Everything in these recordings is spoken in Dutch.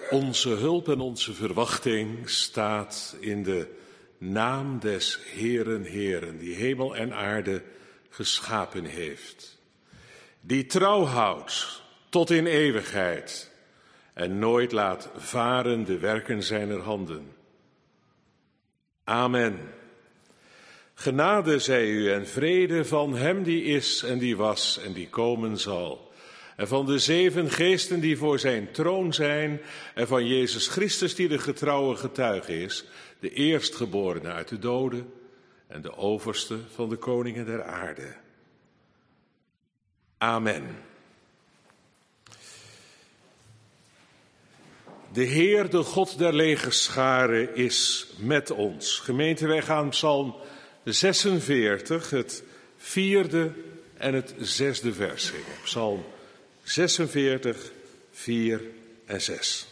Onze hulp en onze verwachting staat in de naam des Heeren, Heeren, die hemel en aarde geschapen heeft. Die trouw houdt tot in eeuwigheid en nooit laat varen de werken zijner handen. Amen. Genade zij u en vrede van hem die is en die was en die komen zal. En van de 7 geesten die voor zijn troon zijn. En van Jezus Christus die de getrouwe getuige is. De eerstgeborene uit de doden. En de overste van de koningen der aarde. Amen. De Heer, de God der legerscharen, is met ons. Gemeente, wij gaan Psalm 46, het 4e en het 6e vers zingen. Psalm 46, 4 en 6.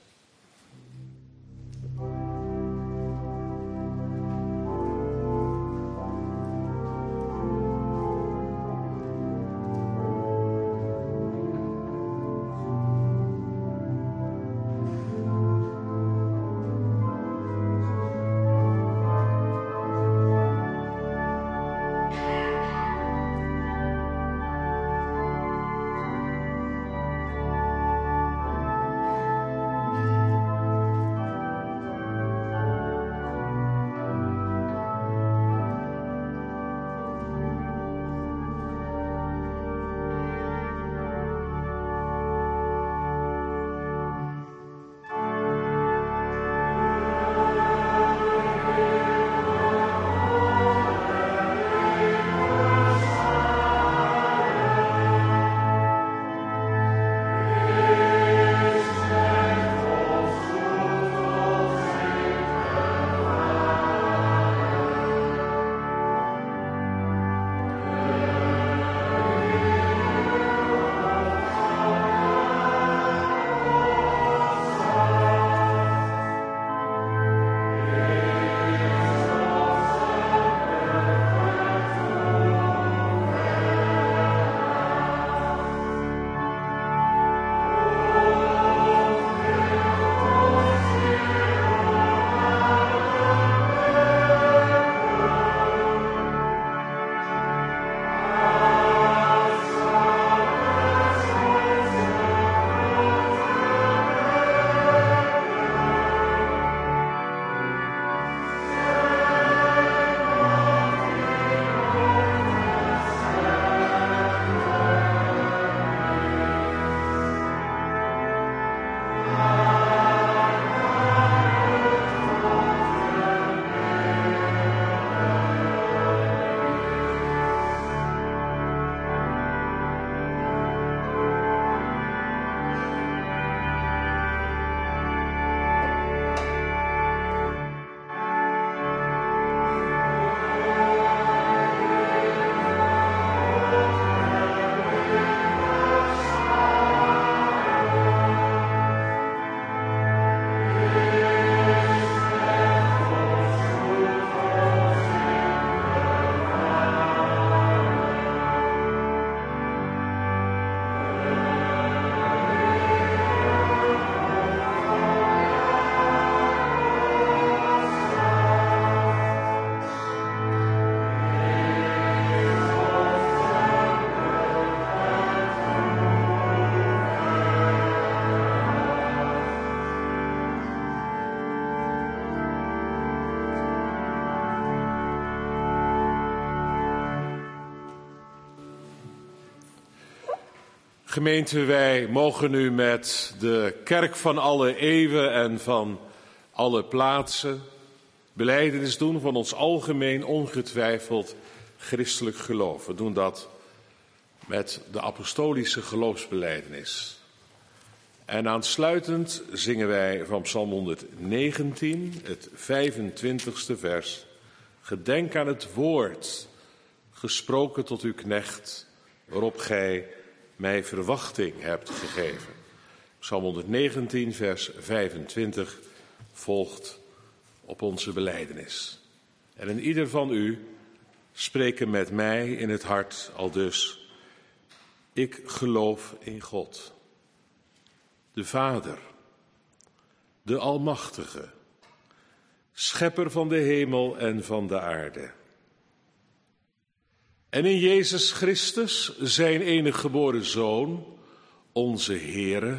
Gemeente, wij mogen nu met de kerk van alle eeuwen en van alle plaatsen belijdenis doen van ons algemeen ongetwijfeld christelijk geloof. We doen dat met de apostolische geloofsbelijdenis. En aansluitend zingen wij van Psalm 119, het 25e vers. Gedenk aan het woord, gesproken tot uw knecht, waarop gij mij verwachting hebt gegeven. Psalm 119, vers 25 volgt op onze belijdenis. En in ieder van u spreken met mij in het hart aldus: ik geloof in God, de Vader, de Almachtige, schepper van de hemel en van de aarde. En in Jezus Christus, zijn enige geboren Zoon, onze Heere,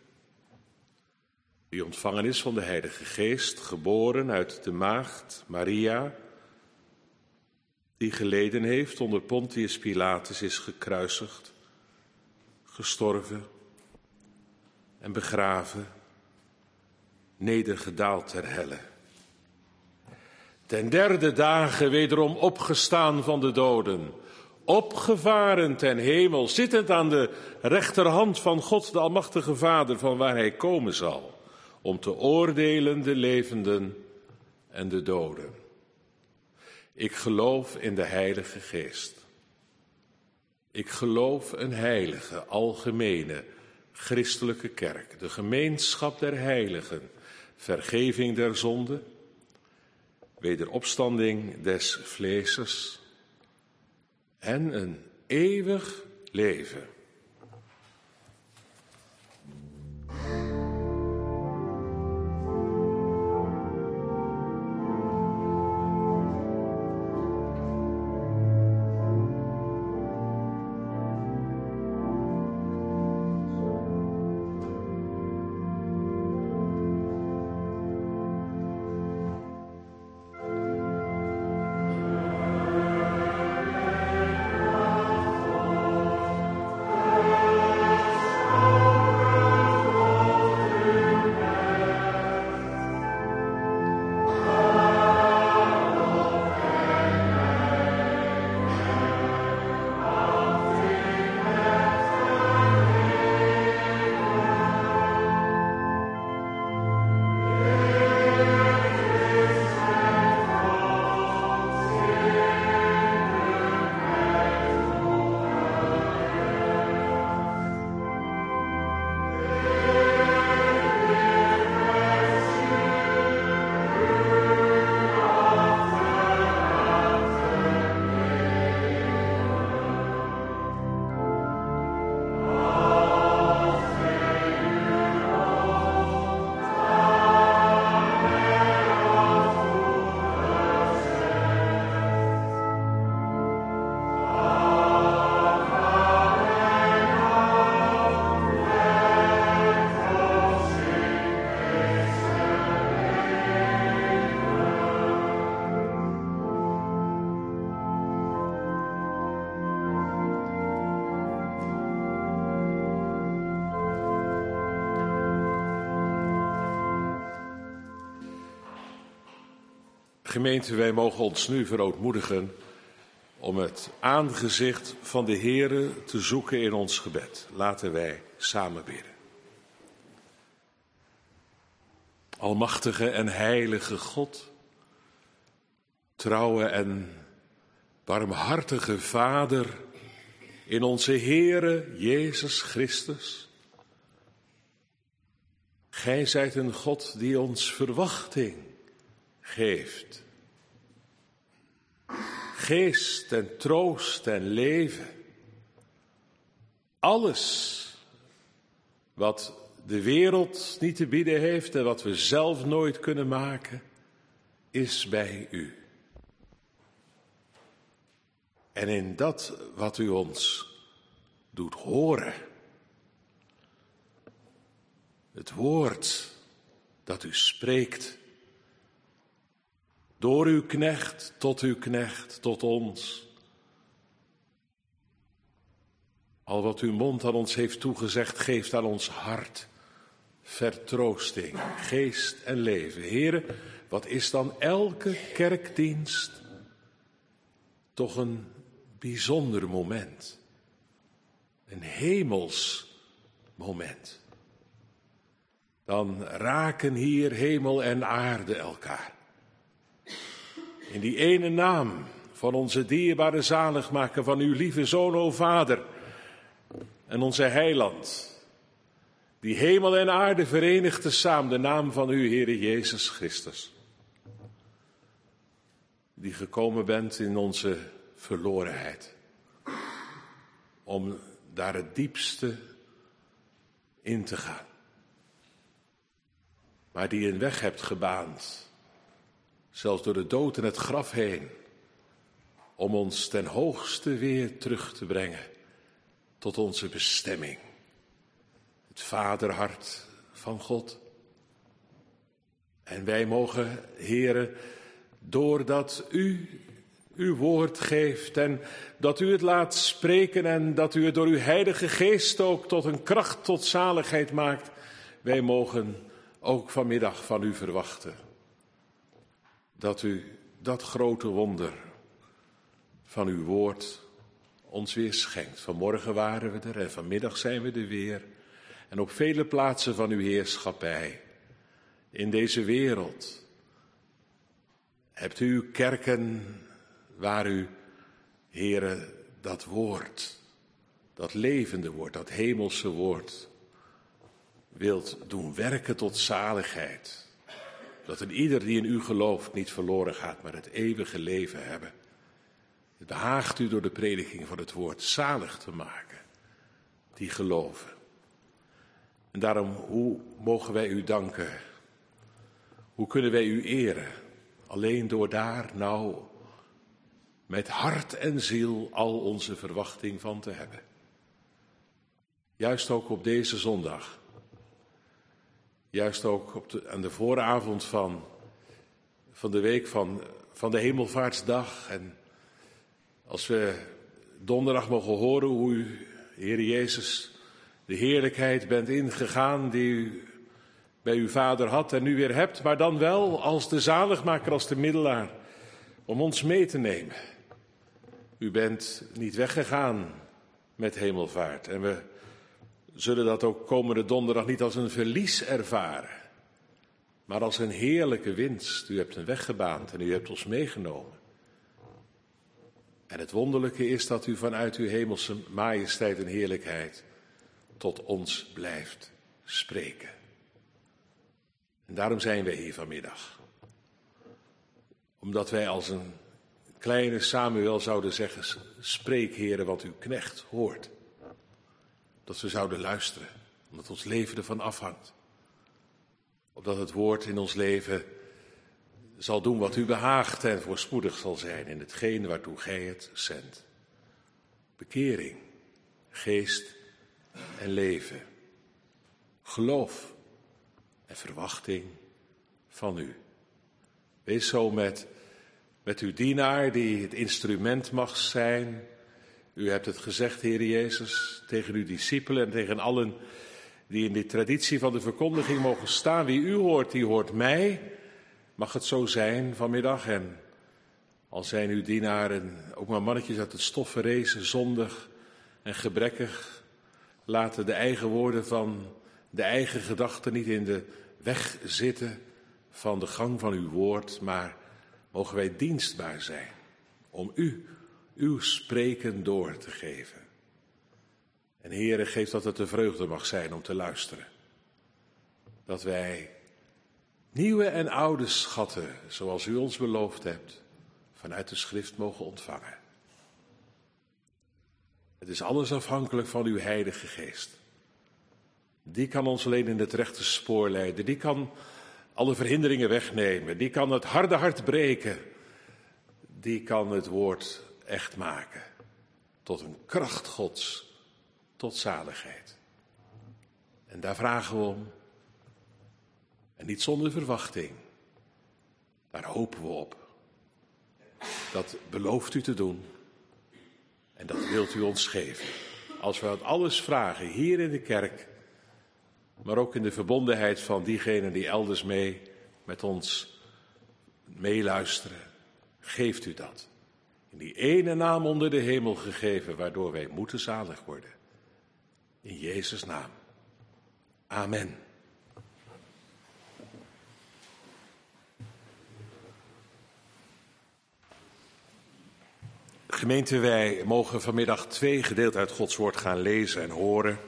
die ontvangen is van de Heilige Geest, geboren uit de maagd Maria, die geleden heeft onder Pontius Pilatus, is gekruisigd, gestorven en begraven, nedergedaald ter helle. Ten derde dagen wederom opgestaan van de doden, opgevaren ten hemel, zittend aan de rechterhand van God, de Almachtige Vader, van waar hij komen zal, om te oordelen de levenden en de doden. Ik geloof in de Heilige Geest. Ik geloof een heilige, algemene, christelijke kerk, de gemeenschap der heiligen, vergeving der zonden, wederopstanding des vleeses en een eeuwig leven. Gemeente, wij mogen ons nu verootmoedigen om het aangezicht van de Heere te zoeken in ons gebed. Laten wij samen bidden. Almachtige en heilige God, trouwe en barmhartige Vader in onze Heere Jezus Christus. Gij zijt een God die ons verwachting geeft. Geest en troost en leven. Alles wat de wereld niet te bieden heeft en wat we zelf nooit kunnen maken, is bij u. En in dat wat u ons doet horen, het woord dat u spreekt, door uw knecht, tot ons. Al wat uw mond aan ons heeft toegezegd, geeft aan ons hart vertroosting, geest en leven. Heere, wat is dan elke kerkdienst toch een bijzonder moment. Een hemels moment. Dan raken hier hemel en aarde elkaar. In die ene naam van onze dierbare zaligmaker, van uw lieve Zoon, o Vader, en onze Heiland, die hemel en aarde verenigt tezamen, de naam van uw Heere Jezus Christus, die gekomen bent in onze verlorenheid, om daar het diepste in te gaan. maar die een weg hebt gebaand, zelfs door de dood en het graf heen, om ons ten hoogste weer terug te brengen tot onze bestemming. Het vaderhart van God. En wij mogen, Heere, doordat u uw woord geeft en dat u het laat spreken en dat u het door uw Heilige Geest ook tot een kracht tot zaligheid maakt, wij mogen ook vanmiddag van u verwachten dat u dat grote wonder van uw woord ons weer schenkt. Vanmorgen waren we er en vanmiddag zijn we er weer. En op vele plaatsen van uw heerschappij in deze wereld hebt u uw kerken waar u, Heere, dat woord, dat levende woord, dat hemelse woord, wilt doen werken tot zaligheid. Dat een ieder die in u gelooft niet verloren gaat, maar het eeuwige leven hebben. Het behaagt u door de prediking van het woord zalig te maken, die geloven. En daarom, hoe mogen wij u danken? Hoe kunnen wij u eren? Alleen door daar nou met hart en ziel al onze verwachting van te hebben. Juist ook op deze zondag. Juist ook aan de vooravond van de week van de Hemelvaartsdag. En als we donderdag mogen horen hoe u, Heer Jezus, de heerlijkheid bent ingegaan die u bij uw Vader had en nu weer hebt, maar dan wel als de zaligmaker, als de middelaar, om ons mee te nemen. U bent niet weggegaan met hemelvaart en we zullen dat ook komende donderdag niet als een verlies ervaren, maar als een heerlijke winst. U hebt een weg gebaand en u hebt ons meegenomen. En het wonderlijke is dat u vanuit uw hemelse majesteit en heerlijkheid tot ons blijft spreken. En daarom zijn wij hier vanmiddag. Omdat wij als een kleine Samuel zouden zeggen, spreek Heere wat uw knecht hoort. Dat we zouden luisteren, omdat ons leven ervan afhangt. Opdat het woord in ons leven zal doen wat u behaagt en voorspoedig zal zijn in hetgeen waartoe gij het zendt. Bekering, geest en leven. Geloof en verwachting van u. Wees zo met uw dienaar die het instrument mag zijn. U hebt het gezegd, Heer Jezus, tegen uw discipelen en tegen allen die in die traditie van de verkondiging mogen staan. Wie u hoort, die hoort mij. Mag het zo zijn vanmiddag? En al zijn uw dienaren ook maar mannetjes uit het stof verrezen, zondig en gebrekkig, laten de eigen woorden van de eigen gedachten niet in de weg zitten van de gang van uw woord, maar mogen wij dienstbaar zijn om u, uw spreken door te geven. En Heere, geef dat het de vreugde mag zijn om te luisteren. Dat wij nieuwe en oude schatten, zoals u ons beloofd hebt, vanuit de schrift mogen ontvangen. Het is alles afhankelijk van uw Heilige Geest. Die kan ons alleen in het rechte spoor leiden. Die kan alle verhinderingen wegnemen. Die kan het harde hart breken. Die kan het woord echt maken. Tot een kracht Gods. Tot zaligheid. En daar vragen we om. En niet zonder verwachting. Daar hopen we op. Dat belooft u te doen. En dat wilt u ons geven. Als we dat alles vragen hier in de kerk, maar ook in de verbondenheid van diegenen die elders mee met ons meeluisteren, geeft u dat. In die ene naam onder de hemel gegeven, waardoor wij moeten zalig worden. In Jezus' naam. Amen. Gemeente, wij mogen vanmiddag 2 gedeelten uit Gods woord gaan lezen en horen.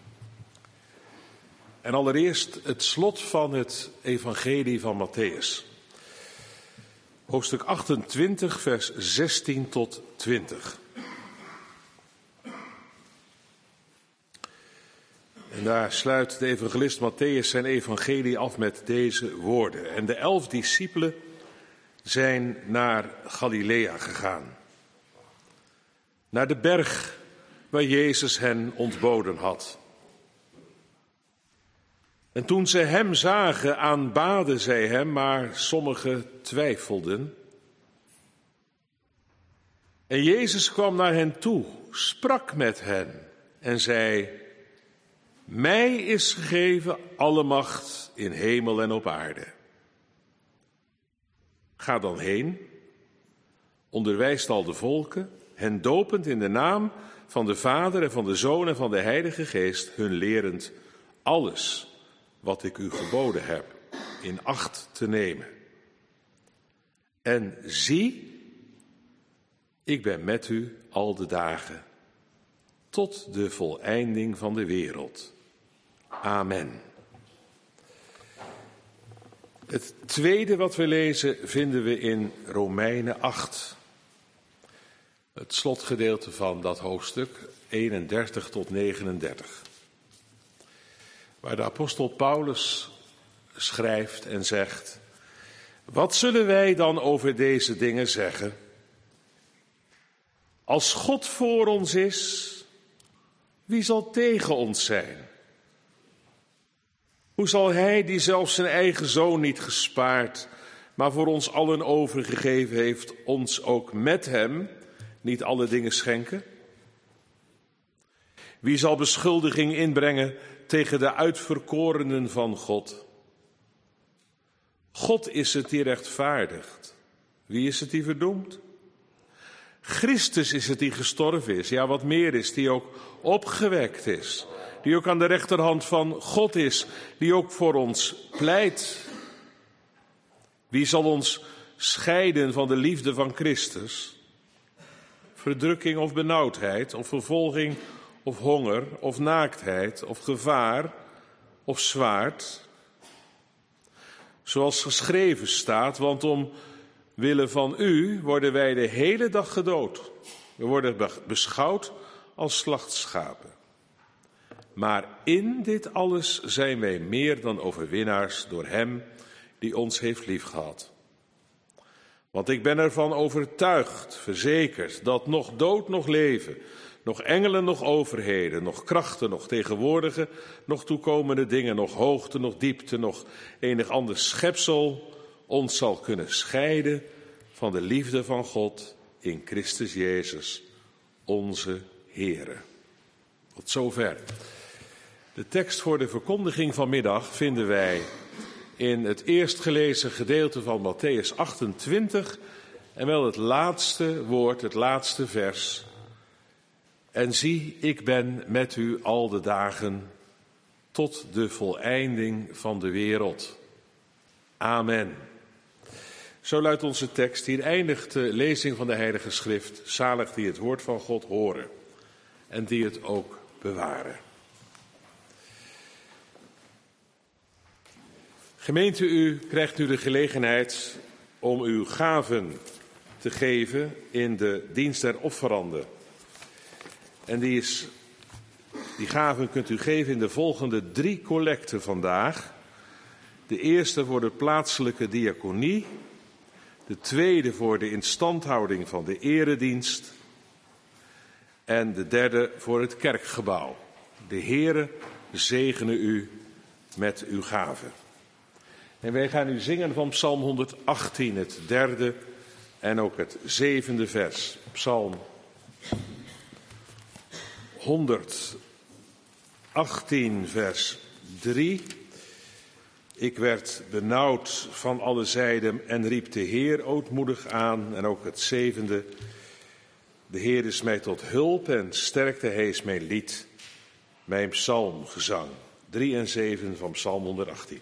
En allereerst het slot van het evangelie van Mattheüs. Hoofdstuk 28, vers 16 tot 20. En daar sluit de evangelist Mattheüs zijn evangelie af met deze woorden. En de 11 discipelen zijn naar Galilea gegaan. Naar de berg waar Jezus hen ontboden had. En toen ze hem zagen, aanbaden zij hem, maar sommigen twijfelden. En Jezus kwam naar hen toe, sprak met hen en zei: mij is gegeven alle macht in hemel en op aarde. Ga dan heen, onderwijst al de volken, hen dopend in de naam van de Vader en van de Zoon en van de Heilige Geest, hun lerend alles wat ik u geboden heb in acht te nemen. En zie, ik ben met u al de dagen, tot de voleinding van de wereld. Amen. Het tweede wat we lezen vinden we in Romeinen 8. Het slotgedeelte van dat hoofdstuk, 31 tot 39. Waar de apostel Paulus schrijft en zegt: wat zullen wij dan over deze dingen zeggen? Als God voor ons is, wie zal tegen ons zijn? Hoe zal hij, die zelfs zijn eigen zoon niet gespaard, maar voor ons allen overgegeven heeft, ons ook met hem niet alle dingen schenken? Wie zal beschuldiging inbrengen tegen de uitverkorenen van God? God is het die rechtvaardigt. Wie is het die verdoemt? Christus is het die gestorven is, ja wat meer is, die ook opgewekt is, die ook aan de rechterhand van God is, die ook voor ons pleit. Wie zal ons scheiden van de liefde van Christus? Verdrukking of benauwdheid, of vervolging of honger, of naaktheid, of gevaar, of zwaard? Zoals geschreven staat, want omwille van u worden wij de hele dag gedood. We worden beschouwd als slachtschapen. Maar in dit alles zijn wij meer dan overwinnaars door hem die ons heeft liefgehad. Want ik ben ervan overtuigd, verzekerd, dat nog dood, nog leven, nog engelen, nog overheden, nog krachten, nog tegenwoordige, nog toekomende dingen, nog hoogte, nog diepte, nog enig ander schepsel ons zal kunnen scheiden van de liefde van God in Christus Jezus, onze Heere. Tot zover. De tekst voor de verkondiging vanmiddag vinden wij in het eerst gelezen gedeelte van Mattheüs 28 en wel het laatste woord, het laatste vers. En zie, ik ben met u al de dagen tot de voleinding van de wereld. Amen. Zo luidt onze tekst. Hier eindigt de lezing van de Heilige Schrift. Zalig die het woord van God horen en die het ook bewaren. Gemeente, u krijgt nu de gelegenheid om uw gaven te geven in de dienst der offeranden. En die gaven kunt u geven in de volgende 3 collecten vandaag. De eerste voor de plaatselijke diaconie. De tweede voor de instandhouding van de eredienst. En de derde voor het kerkgebouw. De Heere zegene u met uw gaven. En wij gaan nu zingen van Psalm 118, het 3e en ook het 7e vers. Psalm 118, vers 3. Ik werd benauwd van alle zijden en riep de Heer ootmoedig aan. En ook het 7e. De Heer is mij tot hulp en sterkte, hij is mijn lied, mijn psalmgezang. 3 en 7 van Psalm 118.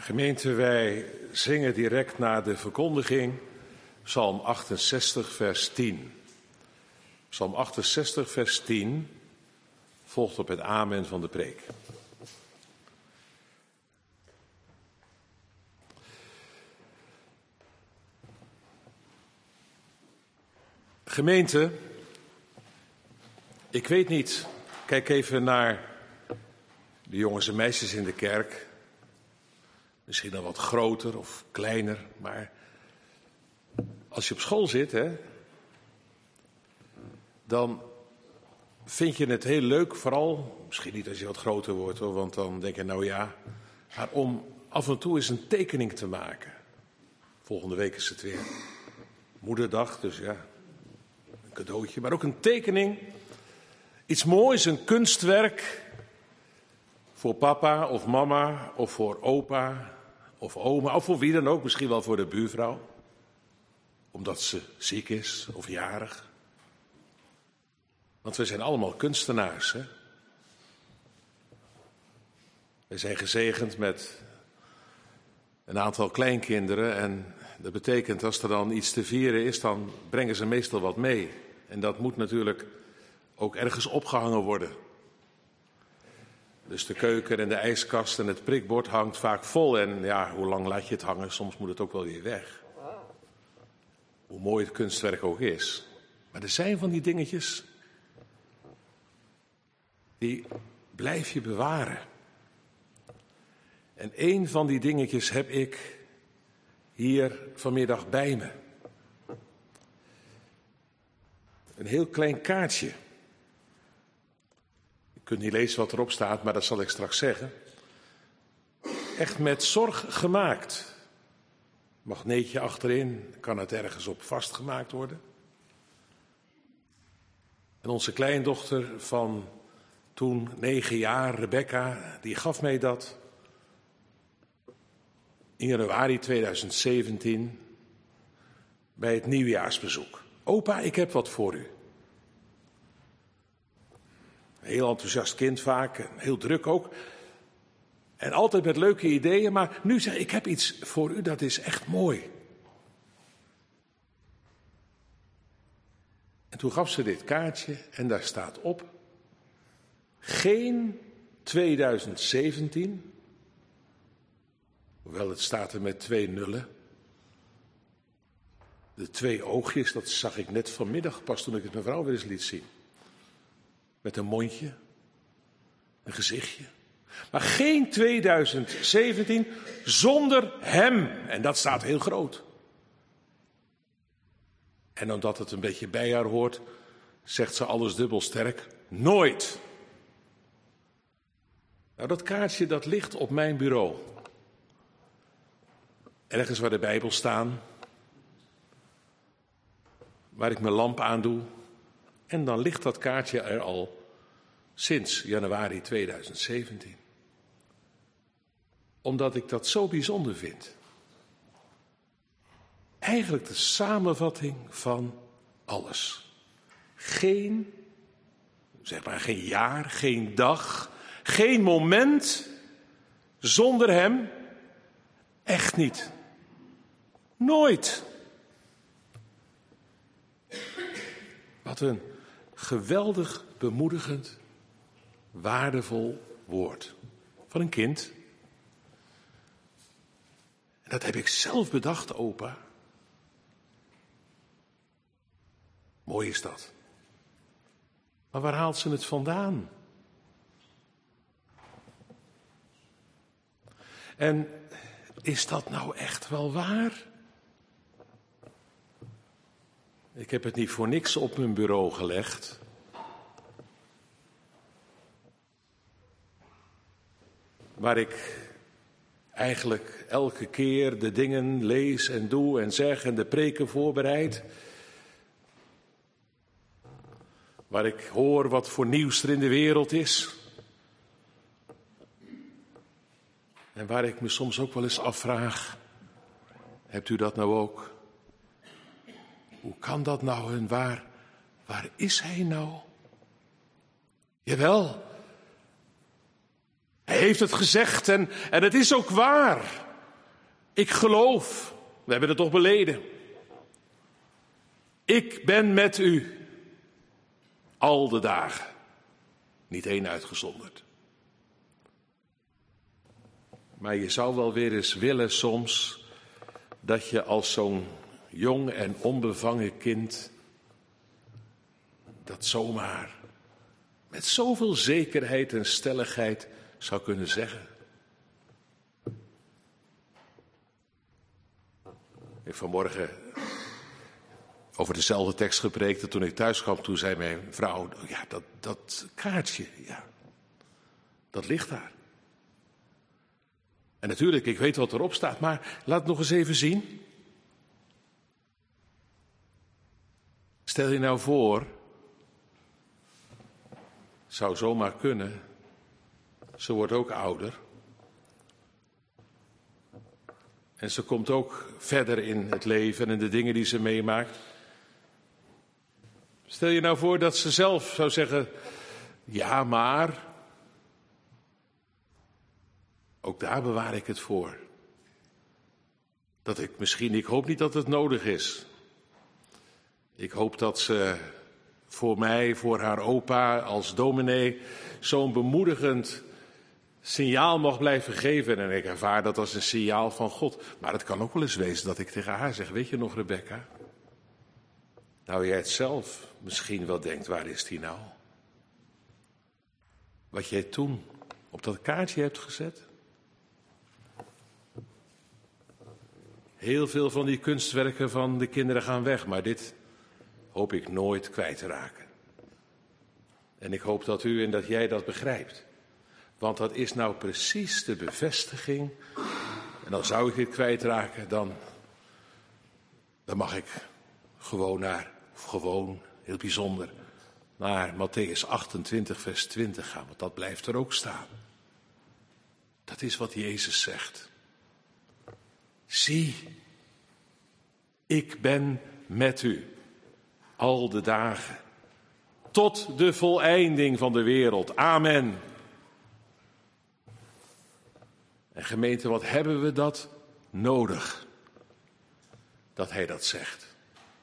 Gemeente, wij zingen direct na de verkondiging Psalm 68, vers 10. Psalm 68, vers 10 volgt op het amen van de preek. Gemeente, ik weet niet, kijk even naar de jongens en meisjes in de kerk. Misschien dan wat groter of kleiner, maar als je op school zit, dan vind je het heel leuk, vooral, misschien niet als je wat groter wordt, hoor, want dan denk je nou ja, maar om af en toe eens een tekening te maken. Volgende week is het weer Moederdag, dus ja, een cadeautje, maar ook een tekening, iets moois, een kunstwerk voor papa of mama of voor opa of oma of voor wie dan ook, misschien wel voor de buurvrouw, omdat ze ziek is of jarig. Want we zijn allemaal kunstenaars, hè? We zijn gezegend met een aantal kleinkinderen en dat betekent als er dan iets te vieren is, dan brengen ze meestal wat mee. En dat moet natuurlijk ook ergens opgehangen worden. Dus de keuken en de ijskast en het prikbord hangt vaak vol. En ja, hoe lang laat je het hangen? Soms moet het ook wel weer weg. Hoe mooi het kunstwerk ook is. Maar er zijn van die dingetjes, die blijf je bewaren. En één van die dingetjes heb ik hier vanmiddag bij me. Een heel klein kaartje. Je kunt niet lezen wat erop staat, maar dat zal ik straks zeggen. Echt met zorg gemaakt. Magneetje achterin, kan het ergens op vastgemaakt worden. En onze kleindochter van toen 9 jaar, Rebecca, die gaf mij dat in januari 2017 bij het nieuwjaarsbezoek. Opa, ik heb wat voor u. Een heel enthousiast kind vaak, heel druk ook. En altijd met leuke ideeën, maar nu zeg ik heb iets voor u, dat is echt mooi. En toen gaf ze dit kaartje en daar staat op: geen 2017, hoewel het staat er met 2 nullen. De 2 oogjes, dat zag ik net vanmiddag, pas toen ik het mevrouw weer eens liet zien. Met een mondje, een gezichtje. Maar geen 2017 zonder hem. En dat staat heel groot. En omdat het een beetje bij haar hoort, zegt ze alles dubbel sterk: nooit. Nou, dat kaartje dat ligt op mijn bureau. Ergens waar de Bijbel staan. Waar ik mijn lamp aandoe. En dan ligt dat kaartje er al sinds januari 2017. Omdat ik dat zo bijzonder vind. Eigenlijk de samenvatting van alles. Geen, zeg maar, geen jaar, geen dag, geen moment zonder hem. Echt niet. Nooit. Wat een geweldig bemoedigend, waardevol woord van een kind. En dat heb ik zelf bedacht, opa. Mooi is dat. Maar waar haalt ze het vandaan? En is dat nou echt wel waar? Ik heb het niet voor niks op mijn bureau gelegd. Waar ik eigenlijk elke keer de dingen lees en doe en zeg en de preken voorbereid. Waar ik hoor wat voor nieuws er in de wereld is. En waar ik me soms ook wel eens afvraag: hebt u dat nou ook? Hoe kan dat nou en waar is hij nou? Jawel, hij heeft het gezegd en het is ook waar. Ik geloof, we hebben het toch beleden. Ik ben met u al de dagen, niet één uitgezonderd. Maar je zou wel weer eens willen soms dat je als zo'n jong en onbevangen kind dat zomaar met zoveel zekerheid en stelligheid zou kunnen zeggen. Ik heb vanmorgen over dezelfde tekst gepreekt en toen ik thuis kwam, toen zei mijn vrouw, ja, dat kaartje, ja, dat ligt daar. En natuurlijk, ik weet wat erop staat, maar laat het nog eens even zien. Stel je nou voor, zou zomaar kunnen, ze wordt ook ouder. En ze komt ook verder in het leven en in de dingen die ze meemaakt. Stel je nou voor dat ze zelf zou zeggen, ja maar, ook daar bewaar ik het voor. Dat ik hoop niet dat het nodig is. Ik hoop dat ze voor mij, voor haar opa als dominee, zo'n bemoedigend signaal mag blijven geven. En ik ervaar dat als een signaal van God. Maar het kan ook wel eens wezen dat ik tegen haar zeg, weet je nog Rebecca? Nou jij het zelf misschien wel denkt, waar is die nou? Wat jij toen op dat kaartje hebt gezet. Heel veel van die kunstwerken van de kinderen gaan weg, maar dit hoop ik nooit kwijt te raken. En ik hoop dat u en dat jij dat begrijpt. Want dat is nou precies de bevestiging. En dan zou ik het kwijtraken, dan mag ik gewoon heel bijzonder, naar Mattheüs 28 vers 20 gaan. Want dat blijft er ook staan. Dat is wat Jezus zegt. Zie, ik ben met u al de dagen, tot de voleinding van de wereld. Amen. En gemeente, wat hebben we dat nodig? Dat hij dat zegt.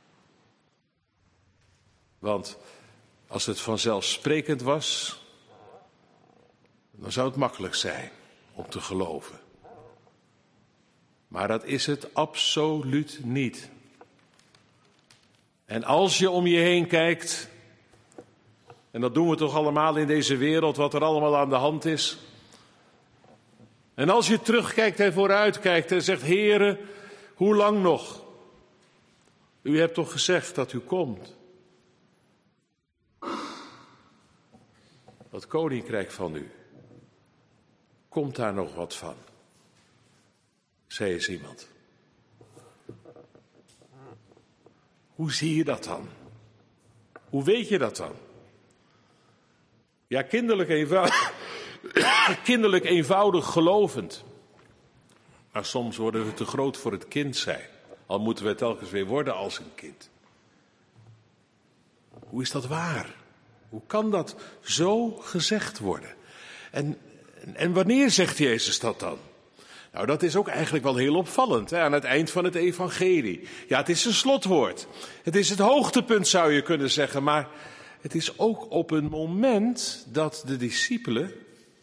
Want als het vanzelfsprekend was, dan zou het makkelijk zijn om te geloven. Maar dat is het absoluut niet. En als je om je heen kijkt, en dat doen we toch allemaal in deze wereld, wat er allemaal aan de hand is. En als je terugkijkt en vooruitkijkt en zegt, Heere, hoe lang nog? U hebt toch gezegd dat u komt? Dat koninkrijk van u, komt daar nog wat van? Zei eens iemand. Hoe zie je dat dan? Hoe weet je dat dan? Ja, kinderlijk eenvoudig gelovend. Maar soms worden we te groot voor het kind zijn. Al moeten we telkens weer worden als een kind. Hoe is dat waar? Hoe kan dat zo gezegd worden? En wanneer zegt Jezus dat dan? Nou, dat is ook eigenlijk wel heel opvallend, hè, aan het eind van het evangelie. Ja, het is een slotwoord. Het is het hoogtepunt, zou je kunnen zeggen. Maar het is ook op een moment dat de discipelen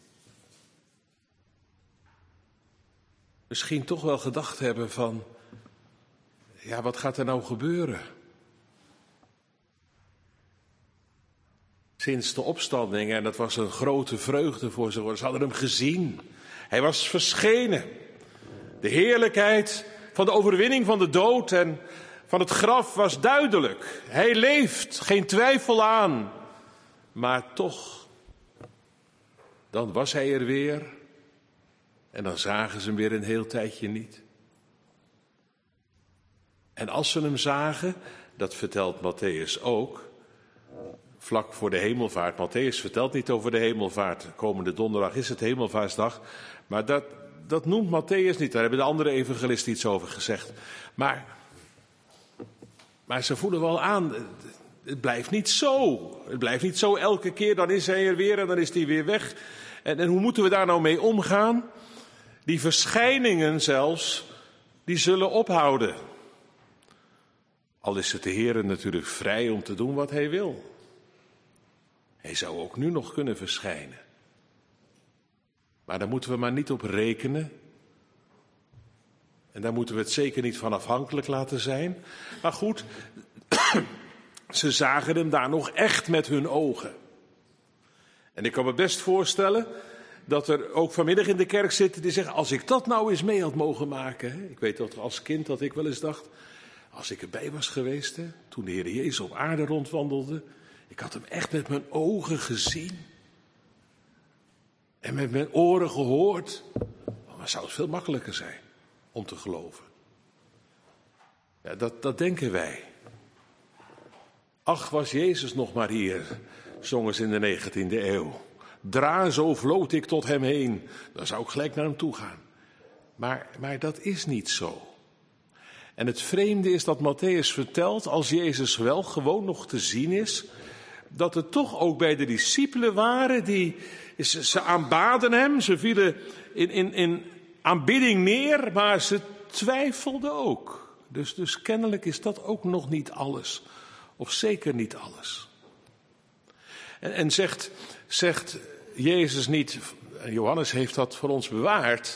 misschien toch wel gedacht hebben van, ja, wat gaat er nou gebeuren? Sinds de opstanding, en dat was een grote vreugde voor ze, ze hadden hem gezien. Hij was verschenen. De heerlijkheid van de overwinning van de dood en van het graf was duidelijk. Hij leeft, geen twijfel aan. Maar toch, dan was hij er weer. En dan zagen ze hem weer een heel tijdje niet. En als ze hem zagen, dat vertelt Mattheüs ook, vlak voor de hemelvaart. Mattheüs vertelt niet over de hemelvaart. Komende donderdag is het hemelvaartsdag. Maar dat noemt Mattheüs niet. Daar hebben de andere evangelisten iets over gezegd. Maar ze voelen wel aan, het blijft niet zo. Het blijft niet zo elke keer, dan is hij er weer en dan is hij weer weg. En hoe moeten we daar nou mee omgaan? Die verschijningen zelfs die zullen ophouden. Al is het de Heere natuurlijk vrij om te doen wat hij wil. Hij zou ook nu nog kunnen verschijnen. Maar daar moeten we maar niet op rekenen. En daar moeten we het zeker niet van afhankelijk laten zijn. Maar goed, ze zagen hem daar nog echt met hun ogen. En ik kan me best voorstellen dat er ook vanmiddag in de kerk zitten die zeggen, als ik dat nou eens mee had mogen maken. Hè? Ik weet dat als kind dat ik wel eens dacht, als ik erbij was geweest, hè, toen de Heer Jezus op aarde rondwandelde. Ik had hem echt met mijn ogen gezien. En met mijn oren gehoord. Maar zou het veel makkelijker zijn om te geloven. Ja, dat denken wij. Ach, was Jezus nog maar hier, zongen ze in de 19e eeuw. Dra, zo vloot ik tot hem heen. Dan zou ik gelijk naar hem toe gaan. Maar dat is niet zo. En het vreemde is dat Mattheüs vertelt, als Jezus wel gewoon nog te zien is, dat er toch ook bij de discipelen waren ze aanbaden hem, ze vielen in aanbidding neer, maar ze twijfelden ook. Dus kennelijk is dat ook nog niet alles, of zeker niet alles. En zegt Jezus niet, Johannes heeft dat voor ons bewaard,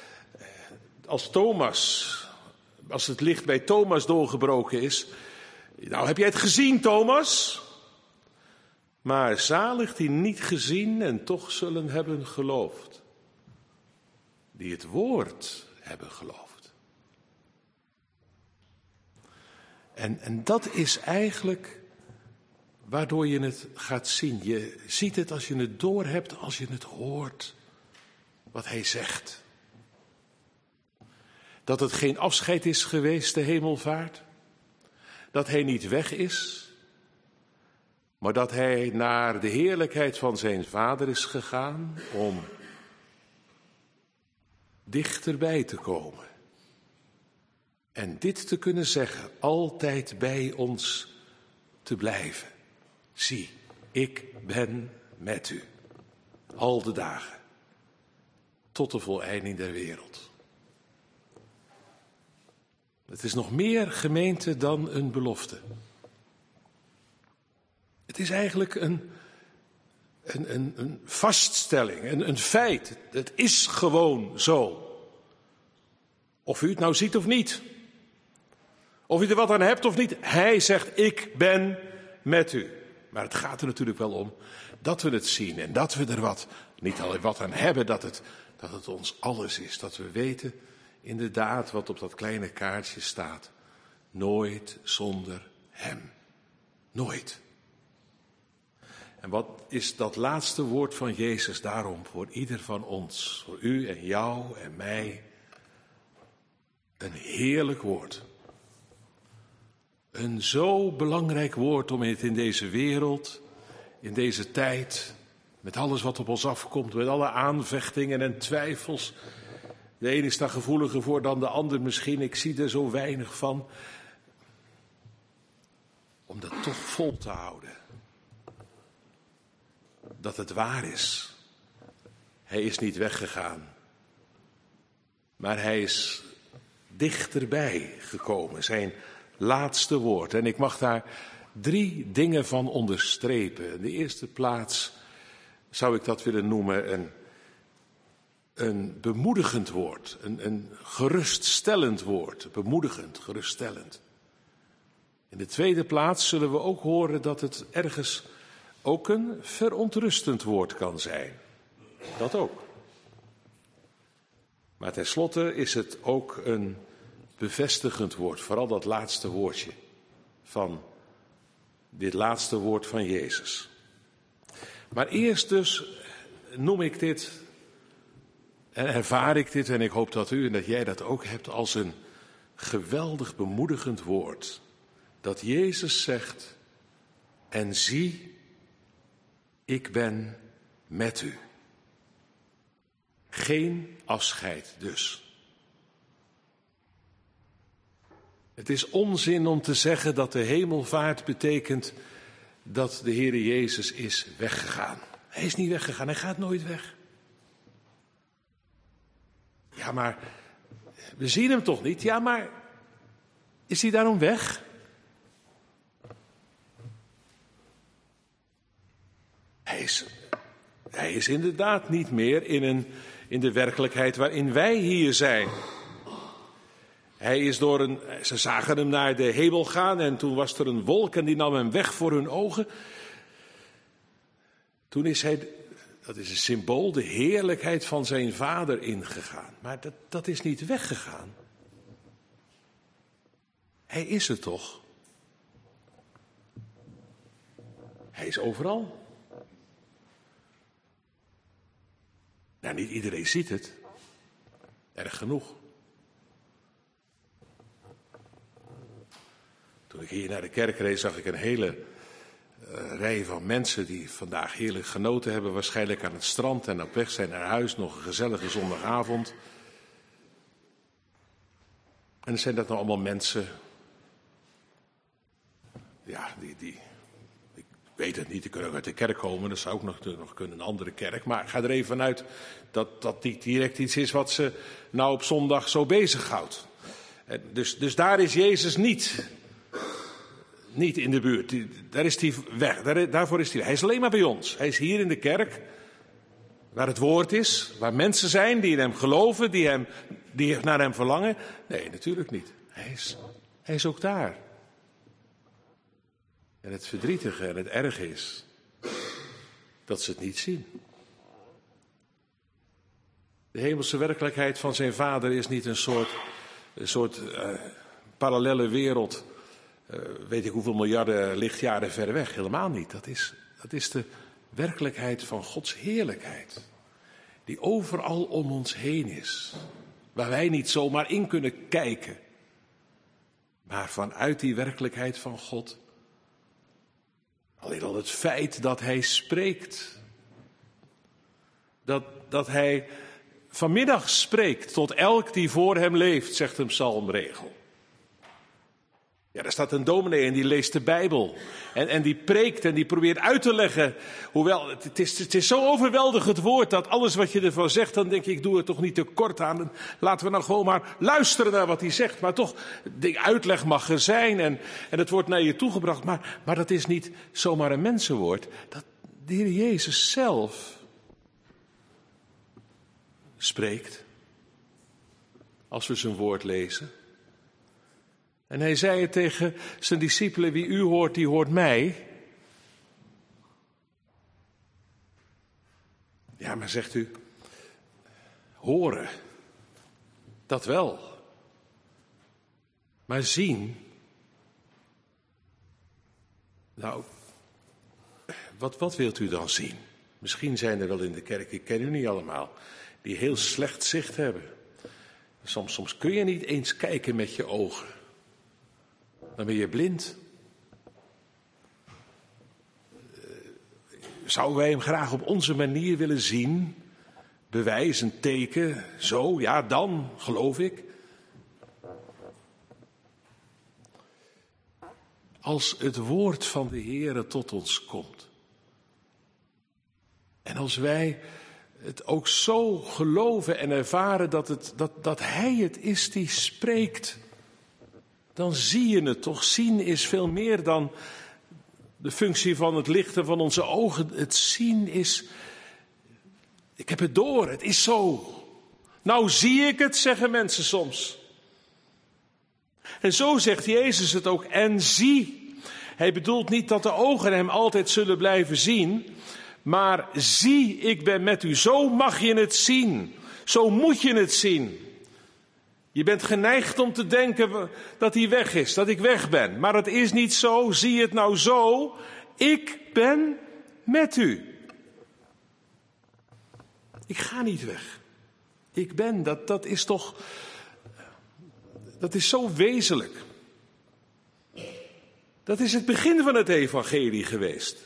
als het licht bij Thomas doorgebroken is. Nou, heb jij het gezien, Thomas? Maar zalig die niet gezien en toch zullen hebben geloofd. Die het woord hebben geloofd. En dat is eigenlijk waardoor je het gaat zien. Je ziet het als je het doorhebt, als je het hoort. Wat hij zegt. Dat het geen afscheid is geweest, de hemelvaart. Dat hij niet weg is. Maar dat hij naar de heerlijkheid van zijn Vader is gegaan om dichterbij te komen. En dit te kunnen zeggen, altijd bij ons te blijven. Zie, ik ben met u, al de dagen, tot de voleinding der wereld. Het is nog meer, gemeente, dan een belofte. Het is eigenlijk een vaststelling, een feit. Het is gewoon zo. Of u het nou ziet of niet. Of u er wat aan hebt of niet. Hij zegt, ik ben met u. Maar het gaat er natuurlijk wel om dat we het zien en dat we er niet alleen wat aan hebben, dat het ons alles is. Dat we weten inderdaad wat op dat kleine kaartje staat. Nooit zonder hem. Nooit. En wat is dat laatste woord van Jezus daarom voor ieder van ons, voor u en jou en mij? Een heerlijk woord. Een zo belangrijk woord om het in deze wereld, in deze tijd, met alles wat op ons afkomt, met alle aanvechtingen en twijfels. De een is daar gevoeliger voor dan de ander misschien, ik zie er zo weinig van. Om dat toch vol te houden. Dat het waar is. Hij is niet weggegaan. Maar hij is dichterbij gekomen. Zijn laatste woord. En ik mag daar 3 dingen van onderstrepen. In de eerste plaats zou ik dat willen noemen een bemoedigend woord. Een geruststellend woord. Bemoedigend, geruststellend. In de tweede plaats zullen we ook horen dat het ergens ook een verontrustend woord kan zijn. Dat ook. Maar tenslotte is het ook een bevestigend woord. Vooral dat laatste woordje van dit laatste woord van Jezus. Maar eerst dus noem ik dit en ervaar ik dit, en ik hoop dat u en dat jij dat ook hebt, als een geweldig bemoedigend woord. Dat Jezus zegt, en zie, ik ben met u. Geen afscheid dus. Het is onzin om te zeggen dat de hemelvaart betekent dat de Heere Jezus is weggegaan. Hij is niet weggegaan, hij gaat nooit weg. Ja, maar We zien hem toch niet? Ja, maar is hij daarom weg? Hij is inderdaad niet meer in de werkelijkheid waarin wij hier zijn. Hij is ze zagen hem naar de hemel gaan en toen was er een wolk en die nam hem weg voor hun ogen. Toen is hij, dat is een symbool, de heerlijkheid van zijn Vader ingegaan. Maar dat is niet weggegaan. Hij is er toch? Hij is overal. Nou, niet iedereen ziet het. Erg genoeg. Toen ik hier naar de kerk reed, zag ik een hele rij van mensen die vandaag heerlijk genoten hebben. Waarschijnlijk aan het strand en op weg zijn naar huis. Nog een gezellige zondagavond. En zijn dat nou allemaal mensen... Ja, ik weet het niet, die kunnen ook uit de kerk komen. Dat zou ook nog kunnen, een andere kerk. Maar ik ga er even vanuit dat niet direct iets is wat ze nou op zondag zo bezighoudt. Dus daar is Jezus niet in de buurt. Daar is hij weg. Daarvoor is hij weg. Hij is alleen maar bij ons. Hij is hier in de kerk, waar het woord is, waar mensen zijn die in hem geloven, die naar hem verlangen. Nee, natuurlijk niet. Hij is ook daar. En het verdrietige en het erge is dat ze het niet zien. De hemelse werkelijkheid van zijn Vader is niet een soort parallelle wereld, weet ik hoeveel miljarden lichtjaren ver weg. Helemaal niet. Dat is de werkelijkheid van Gods heerlijkheid. Die overal om ons heen is. Waar wij niet zomaar in kunnen kijken. Maar vanuit die werkelijkheid van God... Alleen al het feit dat hij spreekt. Dat hij vanmiddag spreekt tot elk die voor hem leeft, zegt een psalmregel. Ja, daar staat een dominee en die leest de Bijbel. En die preekt en die probeert uit te leggen. Hoewel, het is zo overweldigend woord dat alles wat je ervan zegt, dan denk ik doe er toch niet te kort aan. Laten we nou gewoon maar luisteren naar wat hij zegt. Maar toch, de uitleg mag er zijn en het wordt naar je toegebracht. Maar dat is niet zomaar een mensenwoord. Dat de Heer Jezus zelf spreekt. Als we zijn woord lezen. En hij zei het tegen zijn discipelen, wie u hoort, die hoort mij. Ja, maar zegt u, horen, dat wel. Maar zien, nou, wat wilt u dan zien? Misschien zijn er wel in de kerk, ik ken u niet allemaal, die heel slecht zicht hebben. Soms kun je niet eens kijken met je ogen. Dan ben je blind. Zouden wij hem graag op onze manier willen zien? Bewijs, een teken, zo, ja, dan geloof ik. Als het woord van de Heere tot ons komt. En als wij het ook zo geloven en ervaren dat hij het is die spreekt. Dan zie je het toch. Zien is veel meer dan de functie van het lichten van onze ogen. Het zien is, ik heb het door, het is zo. Nou zie ik het, zeggen mensen soms. En zo zegt Jezus het ook, en zie. Hij bedoelt niet dat de ogen hem altijd zullen blijven zien. Maar zie, ik ben met u. Zo mag je het zien. Zo moet je het zien. Je bent geneigd om te denken dat hij weg is, dat ik weg ben. Maar het is niet zo, zie het nou zo. Ik ben met u. Ik ga niet weg. Ik ben, dat is toch, dat is zo wezenlijk. Dat is het begin van het evangelie geweest.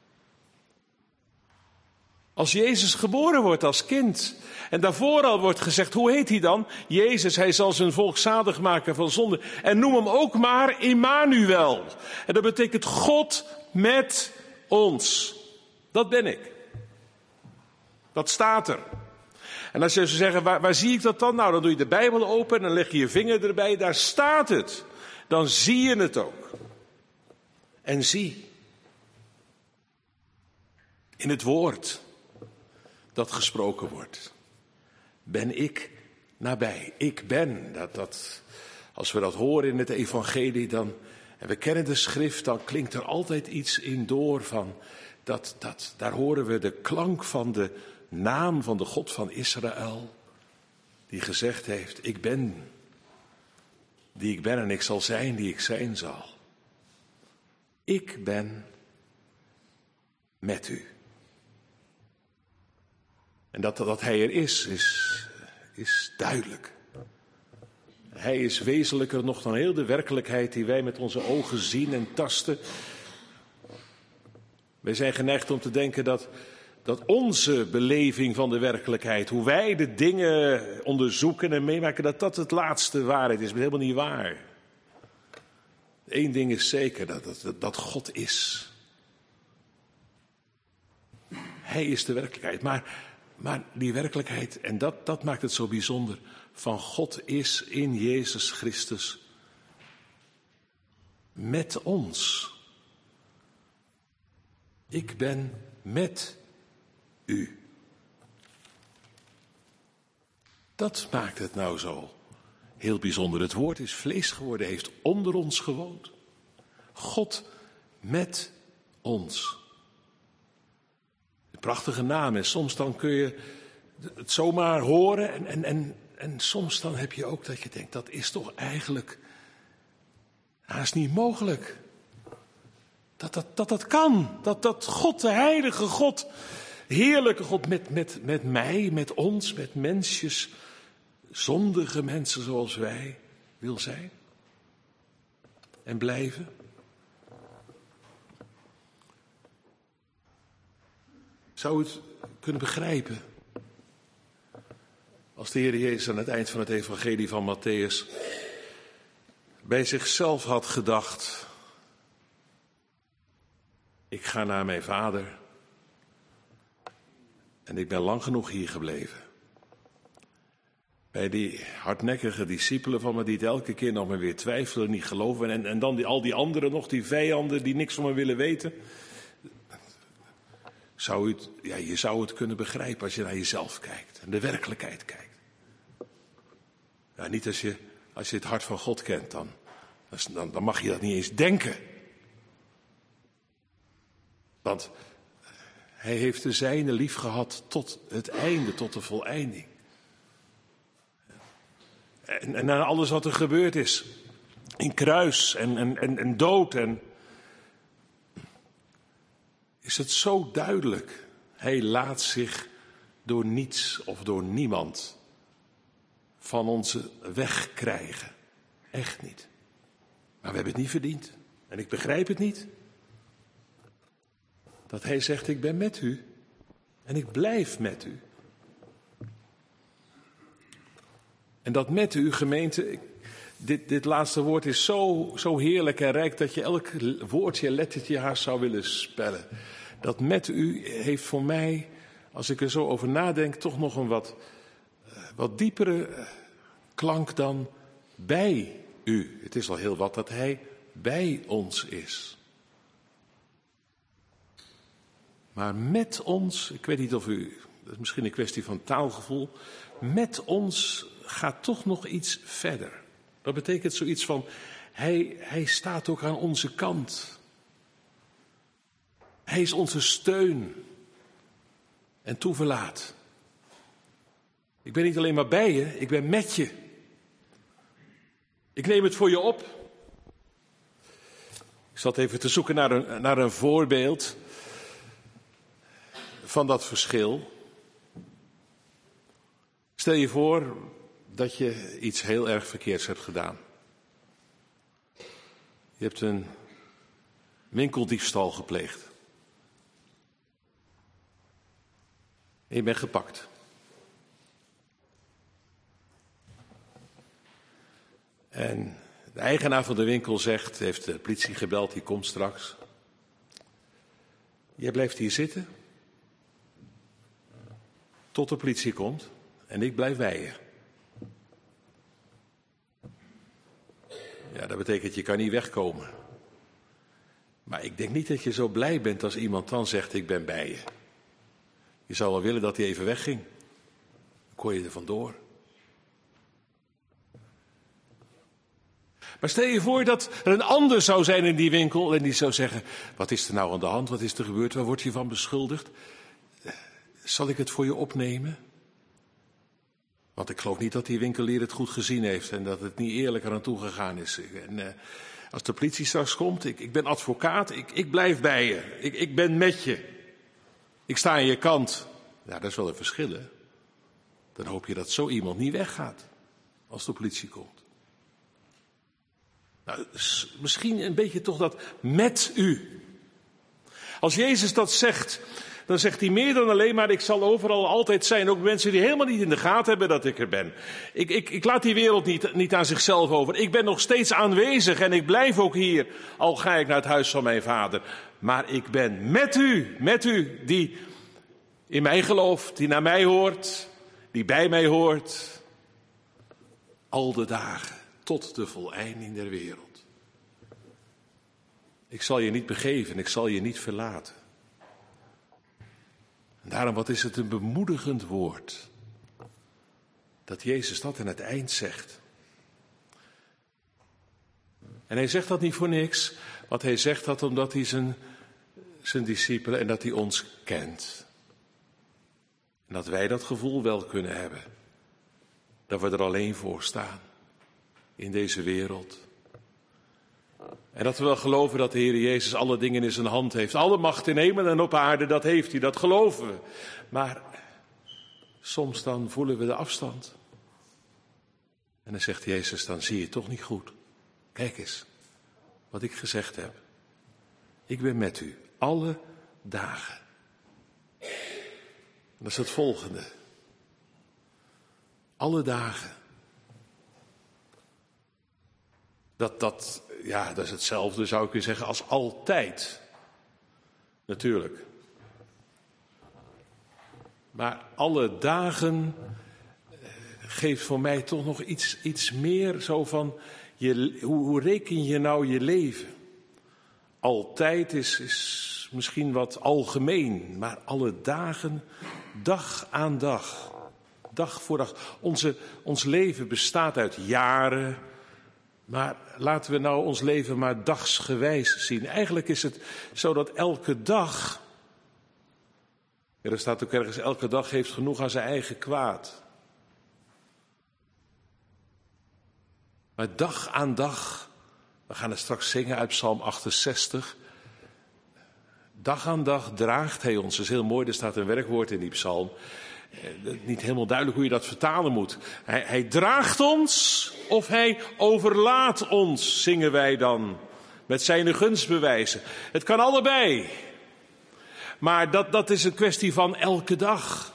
Als Jezus geboren wordt als kind. En daarvoor al wordt gezegd, hoe heet hij dan? Jezus, hij zal zijn volk zalig maken van zonde. En noem hem ook maar Immanuel. En dat betekent God met ons. Dat ben ik. Dat staat er. En als je zou zeggen, waar zie ik dat dan? Nou, dan doe je de Bijbel open en dan leg je je vinger erbij. Daar staat het. Dan zie je het ook. En zie. In het woord dat gesproken wordt. Ben ik nabij. Ik ben. Als we dat horen in het evangelie dan, en we kennen de schrift, dan klinkt er altijd iets in door van, daar horen we de klank van de naam van de God van Israël, die gezegd heeft, ik ben die ik ben en ik zal zijn die ik zijn zal. Ik ben met u. En dat hij er is duidelijk. Hij is wezenlijker nog dan heel de werkelijkheid die wij met onze ogen zien en tasten. Wij zijn geneigd om te denken dat onze beleving van de werkelijkheid, hoe wij de dingen onderzoeken en meemaken, dat het laatste waarheid is. Maar helemaal niet waar. Eén ding is zeker, dat God is. Hij is de werkelijkheid. Maar die werkelijkheid, en dat maakt het zo bijzonder, van God is in Jezus Christus met ons. Ik ben met u. Dat maakt het nou zo heel bijzonder. Het woord is vlees geworden, heeft onder ons gewoond. God met ons. Een prachtige naam. En soms dan kun je het zomaar horen en soms dan heb je ook dat je denkt, dat is toch eigenlijk haast niet mogelijk. Dat kan. Dat God, de heilige God, heerlijke God met mij, met ons, met mensjes, zondige mensen zoals wij, wil zijn. En blijven. Zou u het kunnen begrijpen? Als de Heer Jezus aan het eind van het evangelie van Mattheüs bij zichzelf had gedacht, ik ga naar mijn Vader en ik ben lang genoeg hier gebleven. Bij die hardnekkige discipelen van me die het elke keer nog maar weer twijfelen, niet geloven. En dan al die anderen nog, die vijanden die niks van me willen weten. Je zou het kunnen begrijpen als je naar jezelf kijkt en de werkelijkheid kijkt. Ja, niet als je het hart van God kent, dan mag je dat niet eens denken. Want hij heeft de zijne lief gehad tot het einde, tot de voleinding. En na alles wat er gebeurd is, in kruis en dood, is het zo duidelijk. Hij laat zich door niets of door niemand van onze weg krijgen. Echt niet. Maar we hebben het niet verdiend. En ik begrijp het niet. Dat hij zegt, ik ben met u. En ik blijf met u. En dat met u, gemeente, dit laatste woord is zo heerlijk en rijk dat je elk woordje, lettertje haast zou willen spellen. Dat met u heeft voor mij, als ik er zo over nadenk, toch nog een wat diepere klank dan bij u. Het is al heel wat dat hij bij ons is. Maar met ons, ik weet niet of dat is misschien een kwestie van taalgevoel, met ons gaat toch nog iets verder. Dat betekent zoiets van, hij staat ook aan onze kant. Hij is onze steun en toeverlaat. Ik ben niet alleen maar bij je, ik ben met je. Ik neem het voor je op. Ik zat even te zoeken naar een voorbeeld van dat verschil. Stel je voor dat je iets heel erg verkeerds hebt gedaan. Je hebt een winkeldiefstal gepleegd. En je bent gepakt. En de eigenaar van de winkel heeft de politie gebeld, die komt straks. Jij blijft hier zitten tot de politie komt. en ik blijf bij je. Ja, dat betekent je kan niet wegkomen. Maar ik denk niet dat je zo blij bent als iemand dan zegt ik ben bij je. Je zou wel willen dat hij even wegging. Dan kon je er vandoor. Maar stel je voor dat er een ander zou zijn in die winkel en die zou zeggen, wat is er nou aan de hand, wat is er gebeurd, waar word je van beschuldigd? Zal ik het voor je opnemen? Want ik geloof niet dat die winkelier het goed gezien heeft en dat het niet eerlijk eraan toegegaan is. En als de politie straks komt, ik ben advocaat, ik blijf bij je, ik ben met je. Ik sta aan je kant. Ja, dat is wel een verschil, hè? Dan hoop je dat zo iemand niet weggaat als de politie komt. Nou, misschien een beetje toch dat met u. Als Jezus dat zegt, dan zegt hij meer dan alleen maar ik zal overal altijd zijn. Ook mensen die helemaal niet in de gaten hebben dat ik er ben. Ik laat die wereld niet aan zichzelf over. Ik ben nog steeds aanwezig en ik blijf ook hier, al ga ik naar het huis van mijn vader. Maar ik ben met u die in mij gelooft, die naar mij hoort, die bij mij hoort. Al de dagen tot de voleinding der wereld. Ik zal je niet begeven, ik zal je niet verlaten. En daarom, wat is het een bemoedigend woord. Dat Jezus dat aan het eind zegt. En hij zegt dat niet voor niks, want hij zegt dat omdat hij zijn discipelen en dat hij ons kent. En dat wij dat gevoel wel kunnen hebben. Dat we er alleen voor staan. In deze wereld. En dat we wel geloven dat de Heer Jezus alle dingen in zijn hand heeft. Alle macht in hemel en op aarde, dat heeft hij, dat geloven we. Maar soms dan voelen we de afstand. En dan zegt Jezus, dan zie je het toch niet goed. Kijk eens, wat ik gezegd heb. Ik ben met u, alle dagen. Dat is het volgende. Alle dagen. Dat is hetzelfde, zou ik kunnen zeggen, als altijd. Natuurlijk. Maar alle dagen geeft voor mij toch nog iets meer zo van, hoe reken je nou je leven? Altijd is misschien wat algemeen, maar alle dagen, dag aan dag, dag voor dag. Ons leven bestaat uit jaren. Maar laten we nou ons leven maar dagsgewijs zien. Eigenlijk is het zo dat elke dag, er staat ook ergens, elke dag heeft genoeg aan zijn eigen kwaad. Maar dag aan dag, we gaan het straks zingen uit Psalm 68. Dag aan dag draagt hij ons. Dat is heel mooi, er staat een werkwoord in die psalm. Niet helemaal duidelijk hoe je dat vertalen moet. Hij draagt ons of hij overlaat ons, zingen wij dan. Met zijn gunstbewijzen. Het kan allebei. Maar dat is een kwestie van elke dag.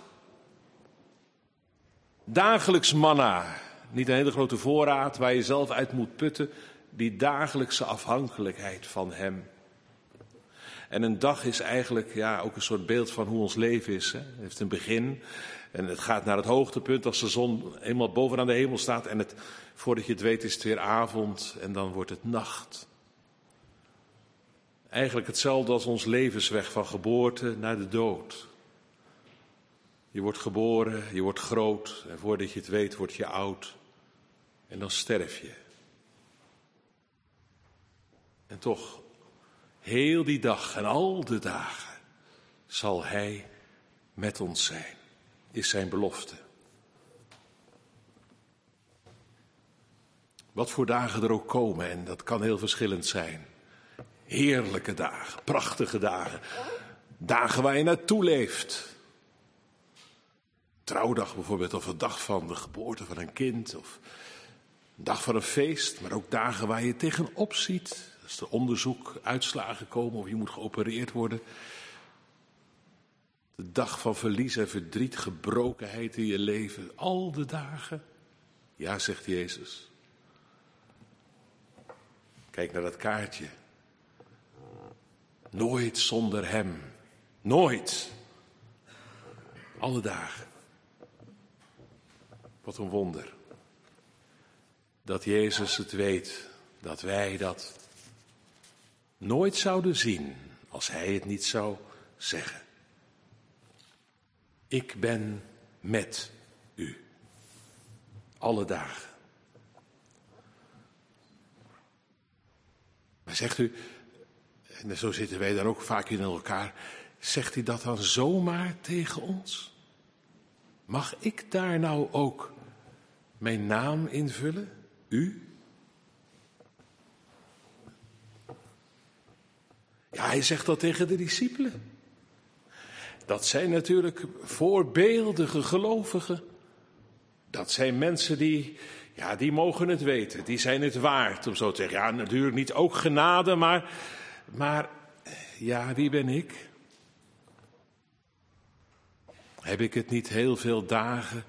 Dagelijks manna. Niet een hele grote voorraad waar je zelf uit moet putten. Die dagelijkse afhankelijkheid van hem. En een dag is eigenlijk ook een soort beeld van hoe ons leven is. Hè. Het heeft een begin en het gaat naar het hoogtepunt als de zon eenmaal bovenaan de hemel staat. En voordat je het weet is het weer avond en dan wordt het nacht. Eigenlijk hetzelfde als ons levensweg van geboorte naar de dood. Je wordt geboren, je wordt groot en voordat je het weet word je oud. En dan sterf je. En toch, heel die dag en al de dagen zal hij met ons zijn, is zijn belofte. Wat voor dagen er ook komen, en dat kan heel verschillend zijn. Heerlijke dagen, prachtige dagen. Dagen waar je naartoe leeft. Trouwdag bijvoorbeeld, of een dag van de geboorte van een kind. Of een dag van een feest, maar ook dagen waar je tegenop ziet. Als er onderzoek, uitslagen komen of je moet geopereerd worden. De dag van verlies en verdriet, gebrokenheid in je leven. Al de dagen. Ja, zegt Jezus. Kijk naar dat kaartje. Nooit zonder hem. Nooit. Alle dagen. Wat een wonder. Dat Jezus het weet, dat wij dat nooit zouden zien als hij het niet zou zeggen. Ik ben met u. Alle dagen. Maar zegt u, en zo zitten wij dan ook vaak in elkaar, zegt hij dat dan zomaar tegen ons? Mag ik daar nou ook mijn naam invullen? U? Ja, hij zegt dat tegen de discipelen. Dat zijn natuurlijk voorbeeldige gelovigen. Dat zijn mensen die mogen het weten. Die zijn het waard, om zo te zeggen. Ja, natuurlijk niet ook genade, maar ja, wie ben ik? Heb ik het niet heel veel dagen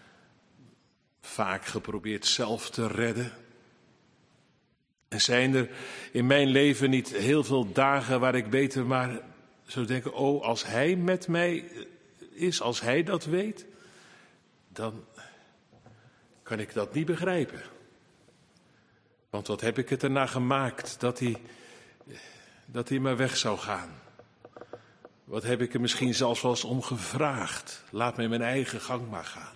vaak geprobeerd zelf te redden? En zijn er in mijn leven niet heel veel dagen waar ik beter maar zou denken, oh, als hij met mij is, als hij dat weet, dan kan ik dat niet begrijpen. Want wat heb ik het erna gemaakt dat hij maar weg zou gaan? Wat heb ik er misschien zelfs wel eens om gevraagd? Laat mij mijn eigen gang maar gaan.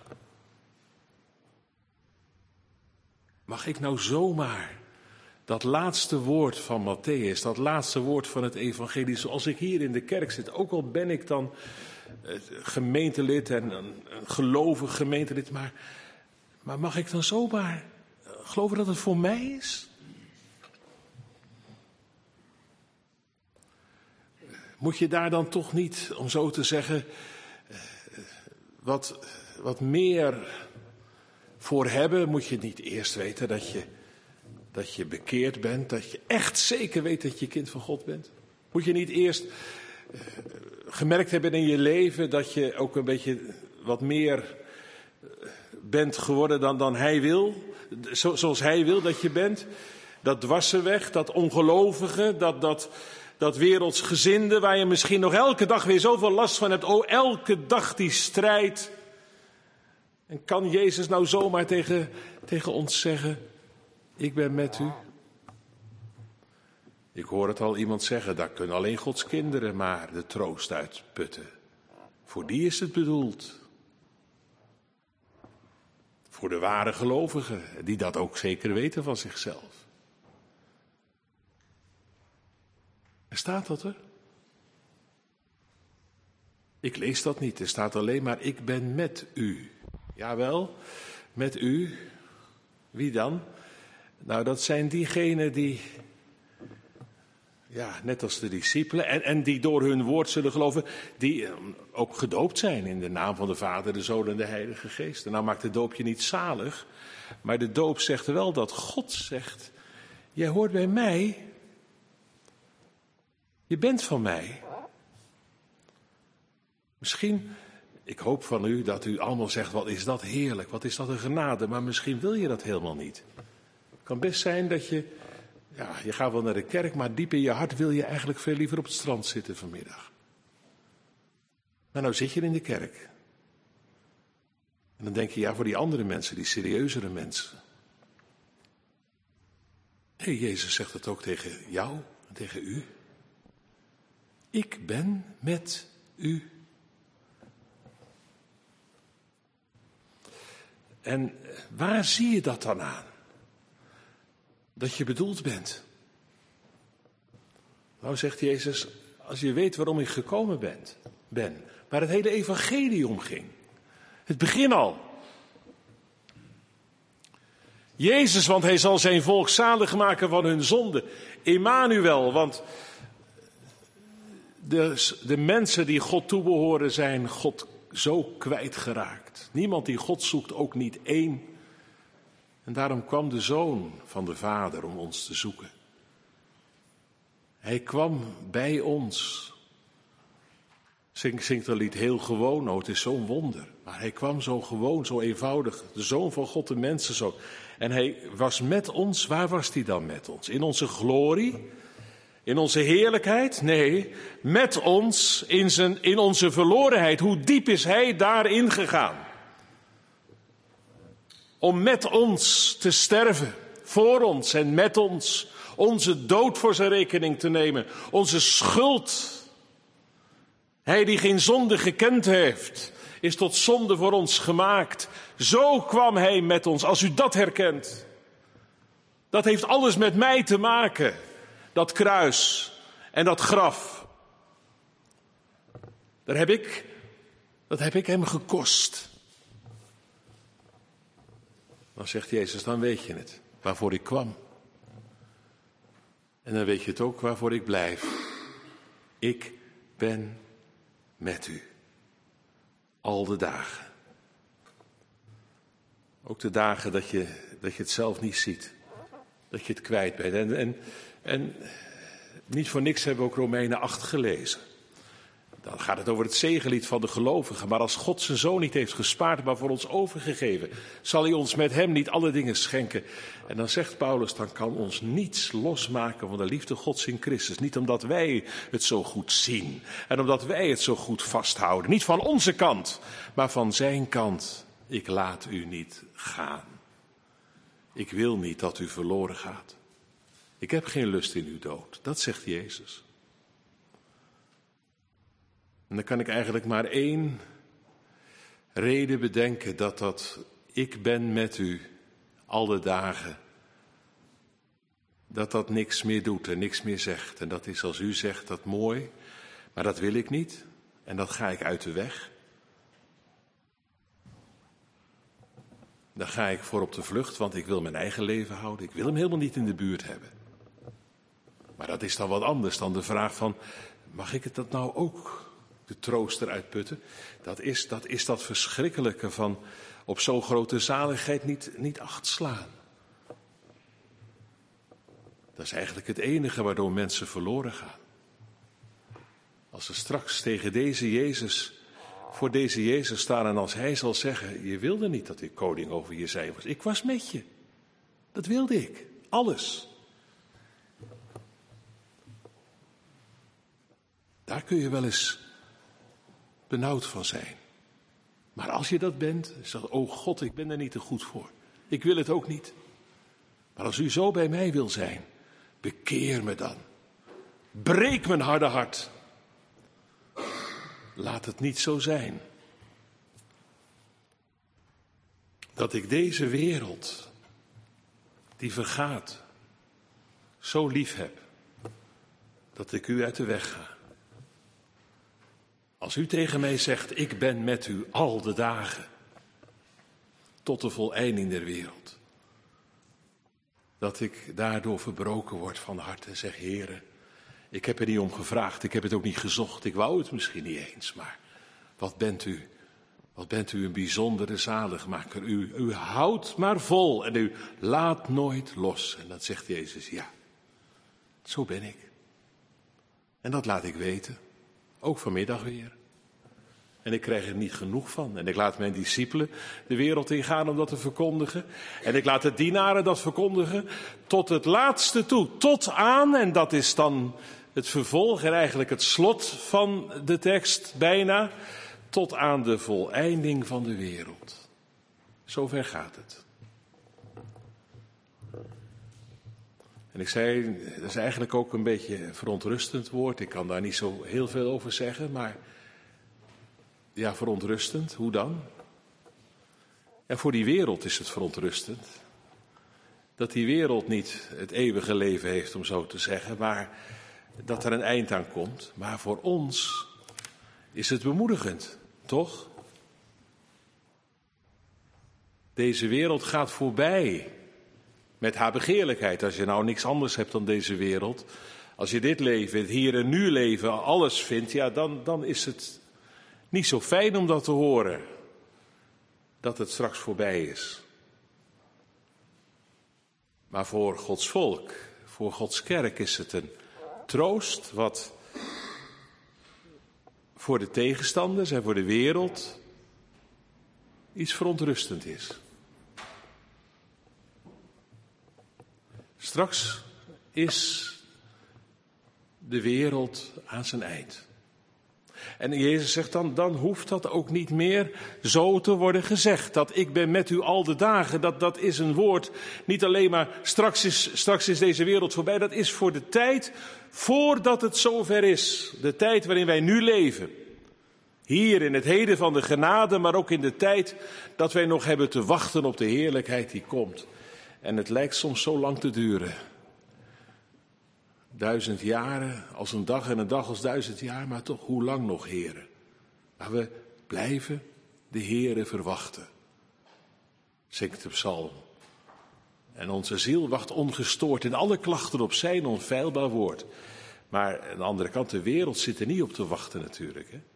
Mag ik nou zomaar dat laatste woord van Mattheüs, dat laatste woord van het evangelie, zoals ik hier in de kerk zit, ook al ben ik dan gemeentelid en een gelovig gemeentelid, maar mag ik dan zomaar geloven dat het voor mij is? Moet je daar dan toch niet, om zo te zeggen, wat meer voor hebben? Moet je niet eerst weten dat je bekeerd bent, dat je echt zeker weet dat je kind van God bent? Moet je niet eerst gemerkt hebben in je leven dat je ook een beetje wat meer bent geworden dan hij wil? Zoals hij wil dat je bent? Dat dwarsenweg, dat ongelovige, dat wereldsgezinde waar je misschien nog elke dag weer zoveel last van hebt. Oh, elke dag die strijd. En kan Jezus nou zomaar tegen ons zeggen, ik ben met u? Ik hoor het al iemand zeggen, daar kunnen alleen Gods kinderen maar de troost uitputten. Voor die is het bedoeld. Voor de ware gelovigen, die dat ook zeker weten van zichzelf. En staat dat er? Ik lees dat niet, er staat alleen maar, ik ben met u. Jawel, met u. Wie dan? Nou, dat zijn diegenen die, net als de discipelen, en die door hun woord zullen geloven, die ook gedoopt zijn in de naam van de Vader, de Zoon en de Heilige Geest. En nou maakt de doop je niet zalig, maar de doop zegt wel dat God zegt, jij hoort bij mij, je bent van mij. Misschien, ik hoop van u dat u allemaal zegt, wat is dat heerlijk, wat is dat een genade, maar misschien wil je dat helemaal niet. Het kan best zijn dat je gaat wel naar de kerk, maar diep in je hart wil je eigenlijk veel liever op het strand zitten vanmiddag. Maar nou zit je in de kerk. En dan denk je, voor die andere mensen, die serieuzere mensen. Jezus zegt het ook tegen jou en tegen u. Ik ben met u. En waar zie je dat dan aan? Dat je bedoeld bent. Nou zegt Jezus, als je weet waarom ik gekomen ben, waar het hele evangelie om ging. Het begin al. Jezus, want hij zal zijn volk zalig maken van hun zonde. Emmanuel, want de mensen die God toebehoren zijn God zo kwijtgeraakt. Niemand die God zoekt, ook niet één. En daarom kwam de Zoon van de Vader om ons te zoeken. Hij kwam bij ons. Zingt dat lied heel gewoon, het is zo'n wonder. Maar hij kwam zo gewoon, zo eenvoudig. De Zoon van God, de mensenzoon. En hij was met ons, waar was hij dan met ons? In onze glorie? In onze heerlijkheid? Nee, met ons, in onze verlorenheid. Hoe diep is hij daarin gegaan? om met ons te sterven, voor ons en met ons, onze dood voor zijn rekening te nemen, onze schuld. Hij die geen zonde gekend heeft, is tot zonde voor ons gemaakt. Zo kwam hij met ons, als u dat herkent. Dat heeft alles met mij te maken, dat kruis en dat graf. Dat heb ik hem gekost. Dan zegt Jezus, dan weet je het, waarvoor ik kwam. En dan weet je het ook waarvoor ik blijf. Ik ben met u. Al de dagen. Ook de dagen dat je het zelf niet ziet. Dat je het kwijt bent. En niet voor niks hebben we ook Romeinen 8 gelezen. Dan gaat het over het zegenlied van de gelovigen. Maar als God zijn zoon niet heeft gespaard, maar voor ons overgegeven, zal hij ons met hem niet alle dingen schenken. En dan zegt Paulus, dan kan ons niets losmaken van de liefde Gods in Christus. Niet omdat wij het zo goed zien en omdat wij het zo goed vasthouden. Niet van onze kant, maar van zijn kant. Ik laat u niet gaan. Ik wil niet dat u verloren gaat. Ik heb geen lust in uw dood. Dat zegt Jezus. En dan kan ik eigenlijk maar één reden bedenken dat ik ben met u alle dagen, dat niks meer doet en niks meer zegt. En dat is als u zegt, dat mooi, maar dat wil ik niet en dat ga ik uit de weg. Dan ga ik voor op de vlucht, want ik wil mijn eigen leven houden. Ik wil hem helemaal niet in de buurt hebben. Maar dat is dan wat anders dan de vraag van, mag ik het dat nou ook de troost eruit putten? Dat is dat verschrikkelijke van op zo'n grote zaligheid niet acht slaan. Dat is eigenlijk het enige waardoor mensen verloren gaan. Als ze straks tegen deze Jezus, voor deze Jezus staan en als hij zal zeggen, je wilde niet dat ik koning over je zijn was. Ik was met je. Dat wilde ik. Alles. Daar kun je wel eens benauwd van zijn. Maar als je dat bent, zeg, oh God, ik ben er niet te goed voor. Ik wil het ook niet. Maar als u zo bij mij wil zijn, bekeer me dan. Breek mijn harde hart. Laat het niet zo zijn dat ik deze wereld, die vergaat, zo lief heb, dat ik u uit de weg ga. Als u tegen mij zegt, ik ben met u al de dagen, tot de voleinding der wereld, dat ik daardoor verbroken word van hart en zeg, Heere, ik heb er niet om gevraagd, ik heb het ook niet gezocht, ik wou het misschien niet eens, maar wat bent u een bijzondere zaligmaker. U houdt maar vol en u laat nooit los. En dat zegt Jezus, ja, zo ben ik. En dat laat ik weten, ook vanmiddag weer. En ik krijg er niet genoeg van. En ik laat mijn discipelen de wereld ingaan om dat te verkondigen. En ik laat de dienaren dat verkondigen tot het laatste toe. Tot aan, en dat is dan het vervolg en eigenlijk het slot van de tekst bijna, tot aan de voleinding van de wereld. Zover gaat het. En ik zei, dat is eigenlijk ook een beetje een verontrustend woord. Ik kan daar niet zo heel veel over zeggen, maar ja, verontrustend. Hoe dan? En voor die wereld is het verontrustend. Dat die wereld niet het eeuwige leven heeft, om zo te zeggen, maar dat er een eind aan komt. Maar voor ons is het bemoedigend, toch? Deze wereld gaat voorbij met haar begeerlijkheid. Als je nou niks anders hebt dan deze wereld, als je dit leven, het hier en nu leven, alles vindt, ja, dan is het niet zo fijn om dat te horen, dat het straks voorbij is. Maar voor Gods volk, voor Gods kerk is het een troost wat voor de tegenstanders en voor de wereld iets verontrustend is. Straks is de wereld aan zijn eind. En Jezus zegt dan hoeft dat ook niet meer zo te worden gezegd. Dat ik ben met u al de dagen, dat is een woord. Niet alleen maar straks is deze wereld voorbij. Dat is voor de tijd voordat het zover is. De tijd waarin wij nu leven. Hier in het heden van de genade, maar ook in de tijd dat wij nog hebben te wachten op de heerlijkheid die komt. En het lijkt soms zo lang te duren. 1000 jaren als een dag en een dag als 1000 jaar, maar toch hoe lang nog, Heere? Maar we blijven de Heere verwachten, zingt de psalm. En onze ziel wacht ongestoord in alle klachten op zijn onfeilbaar woord. Maar aan de andere kant, de wereld zit er niet op te wachten natuurlijk, hè?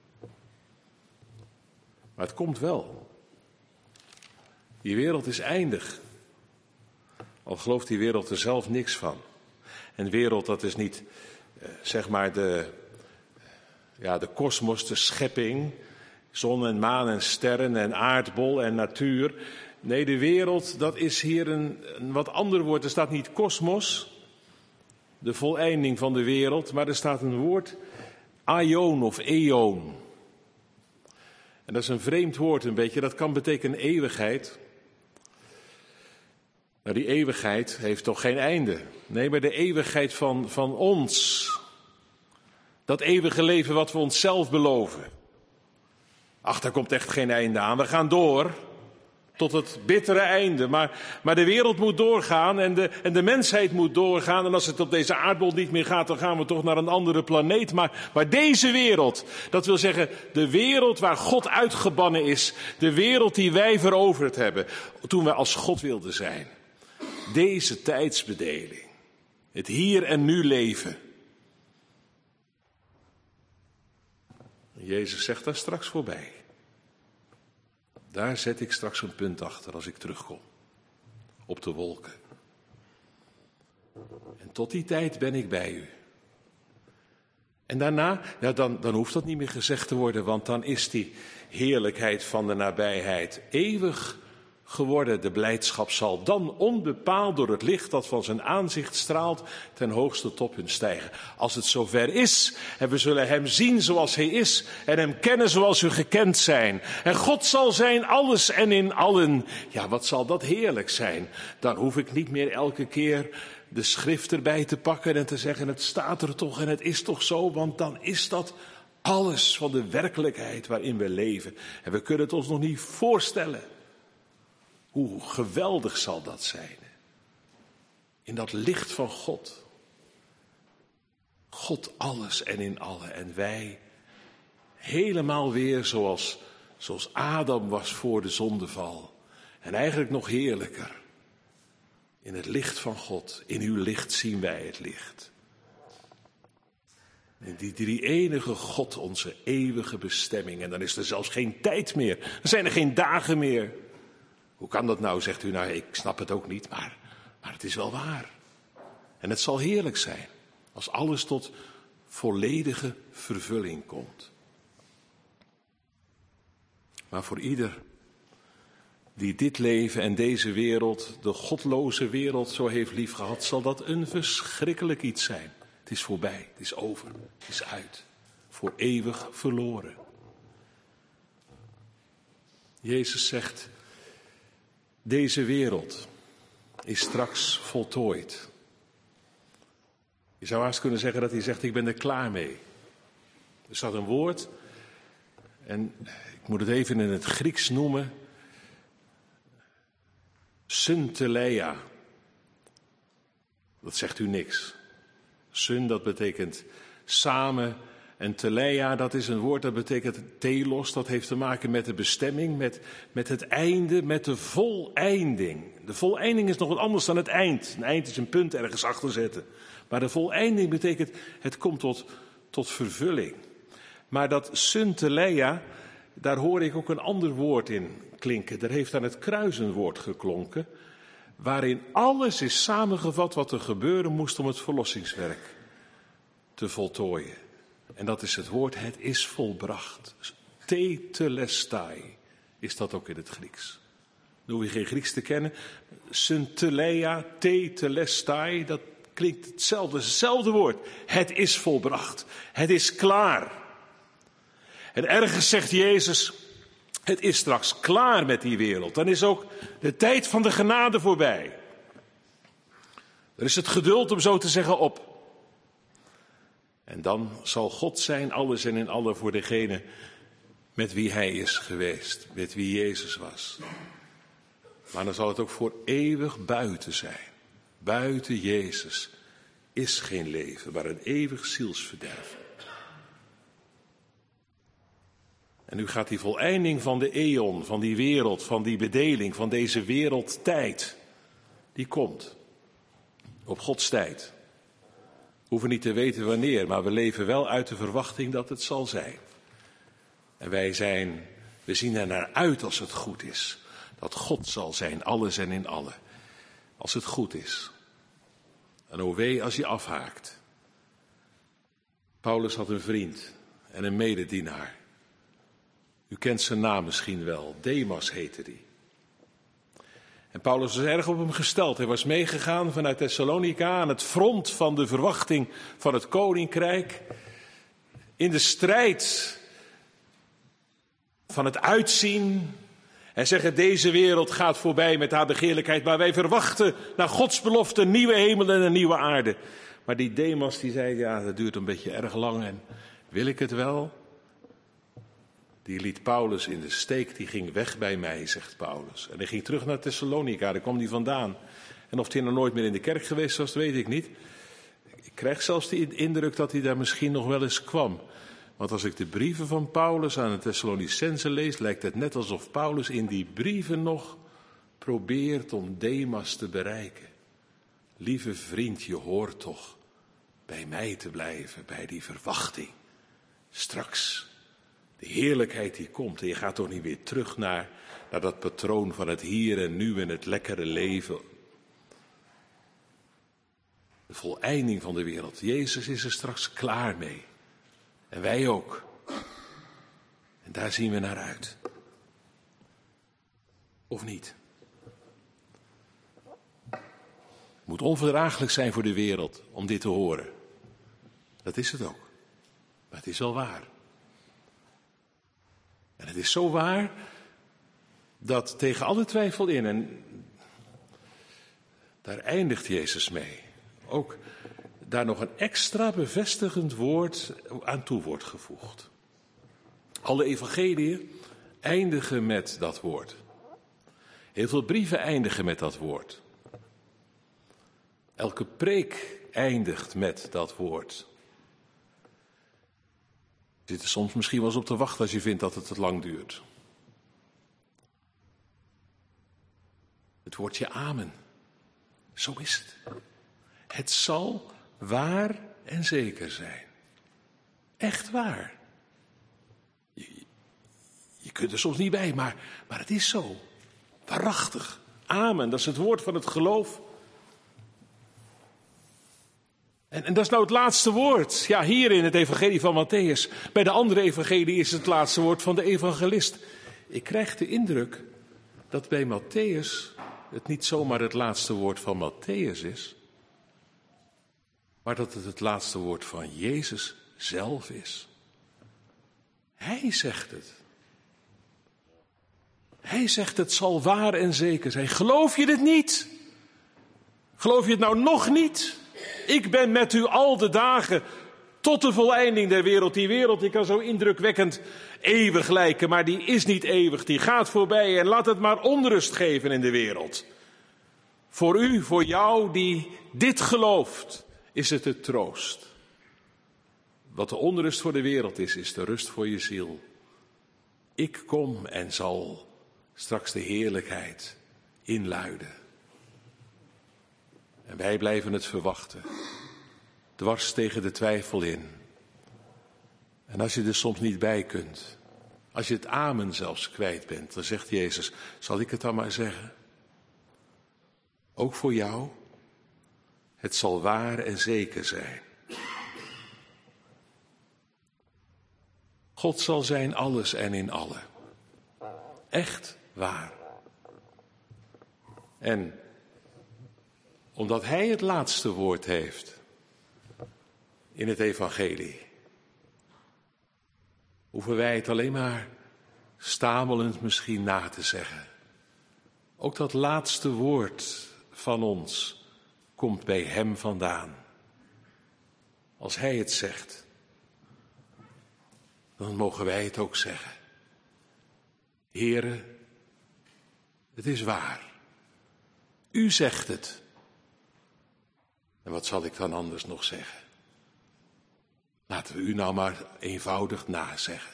Maar het komt wel. Die wereld is eindig. Al gelooft die wereld er zelf niks van. En wereld, dat is niet, zeg maar, de kosmos, de schepping. Zon en maan en sterren en aardbol en natuur. Nee, de wereld, dat is hier een wat ander woord. Er staat niet kosmos, de voleinding van de wereld. Maar er staat een woord, aion of eon. En dat is een vreemd woord een beetje. Dat kan betekenen eeuwigheid. Maar die eeuwigheid heeft toch geen einde? Nee, maar de eeuwigheid van ons. Dat eeuwige leven wat we onszelf beloven. Ach, daar komt echt geen einde aan. We gaan door tot het bittere einde. Maar de wereld moet doorgaan en de mensheid moet doorgaan. En als het op deze aardbol niet meer gaat, dan gaan we toch naar een andere planeet. Maar deze wereld, dat wil zeggen de wereld waar God uitgebannen is. De wereld die wij veroverd hebben toen we als God wilden zijn. Deze tijdsbedeling. Het hier en nu leven. Jezus zegt daar straks voorbij. Daar zet ik straks een punt achter als ik terugkom. Op de wolken. En tot die tijd ben ik bij u. En daarna, dan hoeft dat niet meer gezegd te worden, want dan is die heerlijkheid van de nabijheid eeuwig geworden. De blijdschap zal dan onbepaald door het licht dat van zijn aanzicht straalt ten hoogste top hun stijgen. Als het zover is en we zullen hem zien zoals hij is en hem kennen zoals u gekend zijn. En God zal zijn alles en in allen. Ja, wat zal dat heerlijk zijn. Dan hoef ik niet meer elke keer de schrift erbij te pakken en te zeggen het staat er toch en het is toch zo, want dan is dat alles van de werkelijkheid waarin we leven. En we kunnen het ons nog niet voorstellen. Hoe geweldig zal dat zijn. In dat licht van God. God alles en in allen. En wij helemaal weer zoals Adam was voor de zondeval. En eigenlijk nog heerlijker. In het licht van God. In uw licht zien wij het licht. En die enige God, onze eeuwige bestemming. En dan is er zelfs geen tijd meer. Dan zijn er geen dagen meer. Hoe kan dat nou, zegt u, nou ik snap het ook niet, maar het is wel waar. En het zal heerlijk zijn als alles tot volledige vervulling komt. Maar voor ieder die dit leven en deze wereld, de godloze wereld, zo heeft liefgehad, zal dat een verschrikkelijk iets zijn. Het is voorbij, het is over, het is uit, voor eeuwig verloren. Jezus zegt, deze wereld is straks voltooid. Je zou haast kunnen zeggen dat hij zegt, ik ben er klaar mee. Er staat een woord, en ik moet het even in het Grieks noemen, synteleia. Dat zegt u niks. Syn, dat betekent samen. En teleia, dat is een woord dat betekent telos. Dat heeft te maken met de bestemming, met het einde, met de voleinding. De voleinding is nog wat anders dan het eind. Een eind is een punt ergens achter zetten. Maar de voleinding betekent, het komt tot vervulling. Maar dat synteleia, daar hoor ik ook een ander woord in klinken. Er heeft aan het kruis een woord geklonken, waarin alles is samengevat wat er gebeuren moest om het verlossingswerk te voltooien. En dat is het woord, het is volbracht. Tetelestai is dat ook in het Grieks. Dan hoef je geen Grieks te kennen. Synteleia, tetelestai, dat klinkt hetzelfde woord. Het is volbracht, het is klaar. En ergens zegt Jezus, het is straks klaar met die wereld. Dan is ook de tijd van de genade voorbij. Er is het geduld, om zo te zeggen, op. En dan zal God zijn alles en in allen voor degene met wie hij is geweest, met wie Jezus was. Maar dan zal het ook voor eeuwig buiten zijn. Buiten Jezus is geen leven, maar een eeuwig zielsverderf. En nu gaat die voleinding van de eon, van die wereld, van die bedeling, van deze wereldtijd, die komt. Op Gods tijd. We hoeven niet te weten wanneer, maar we leven wel uit de verwachting dat het zal zijn. En we zien er naar uit als het goed is. Dat God zal zijn, alles en in allen. Als het goed is. En o wee als je afhaakt. Paulus had een vriend en een mededienaar. U kent zijn naam misschien wel, Demas heette die. En Paulus was erg op hem gesteld. Hij was meegegaan vanuit Thessalonica aan het front van de verwachting van het koninkrijk. In de strijd van het uitzien. En zeggen, deze wereld gaat voorbij met haar begeerlijkheid, maar wij verwachten naar Gods belofte een nieuwe hemel en een nieuwe aarde. Maar die Demas die zei, ja, dat duurt een beetje erg lang en wil ik het wel? Die liet Paulus in de steek, die ging weg bij mij, zegt Paulus. En hij ging terug naar Thessalonica, daar kwam hij vandaan. En of hij nou nooit meer in de kerk geweest was, dat weet ik niet. Ik krijg zelfs de indruk dat hij daar misschien nog wel eens kwam. Want als ik de brieven van Paulus aan de Thessalonicenzen lees, lijkt het net alsof Paulus in die brieven nog probeert om Demas te bereiken. Lieve vriend, je hoort toch bij mij te blijven, bij die verwachting. Straks, de heerlijkheid die komt. En je gaat toch niet weer terug naar dat patroon van het hier en nu en het lekkere leven. De voleinding van de wereld. Jezus is er straks klaar mee. En wij ook. En daar zien we naar uit. Of niet? Het moet onverdraaglijk zijn voor de wereld om dit te horen. Dat is het ook. Maar het is wel waar. En het is zo waar dat tegen alle twijfel in, en daar eindigt Jezus mee, ook daar nog een extra bevestigend woord aan toe wordt gevoegd. Alle evangeliën eindigen met dat woord. Heel veel brieven eindigen met dat woord. Elke preek eindigt met dat woord. Je zit er soms misschien wel eens op te wachten als je vindt dat het te lang duurt. Het woordje amen. Zo is het. Het zal waar en zeker zijn. Echt waar. Je kunt er soms niet bij, maar het is zo. Waarachtig. Amen, dat is het woord van het geloof. En dat is nou het laatste woord. Ja, hier in het evangelie van Matthäus. Bij de andere evangelie is het laatste woord van de evangelist. Ik krijg de indruk dat bij Matthäus het niet zomaar het laatste woord van Matthäus is, maar dat het laatste woord van Jezus zelf is. Hij zegt het. Hij zegt het zal waar en zeker zijn. Geloof je dit niet? Geloof je het nou nog niet? Ik ben met u al de dagen tot de voleinding der wereld. Die wereld die kan zo indrukwekkend eeuwig lijken, maar die is niet eeuwig. Die gaat voorbij en laat het maar onrust geven in de wereld. Voor u, voor jou die dit gelooft, is het de troost. Wat de onrust voor de wereld is de rust voor je ziel. Ik kom en zal straks de heerlijkheid inluiden. En wij blijven het verwachten. Dwars tegen de twijfel in. En als je er soms niet bij kunt, als je het amen zelfs kwijt bent, dan zegt Jezus, zal ik het dan maar zeggen? Ook voor jou, het zal waar en zeker zijn. God zal zijn alles en in allen. Echt waar. En omdat hij het laatste woord heeft in het evangelie, hoeven wij het alleen maar stamelend misschien na te zeggen. Ook dat laatste woord van ons komt bij hem vandaan. Als hij het zegt, dan mogen wij het ook zeggen. Heere, het is waar. U zegt het. En wat zal ik dan anders nog zeggen? Laten we u nou maar eenvoudig nazeggen.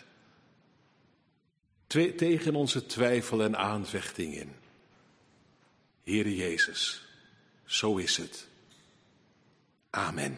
Tegen onze twijfel en aanvechting in. Heere Jezus, zo is het. Amen.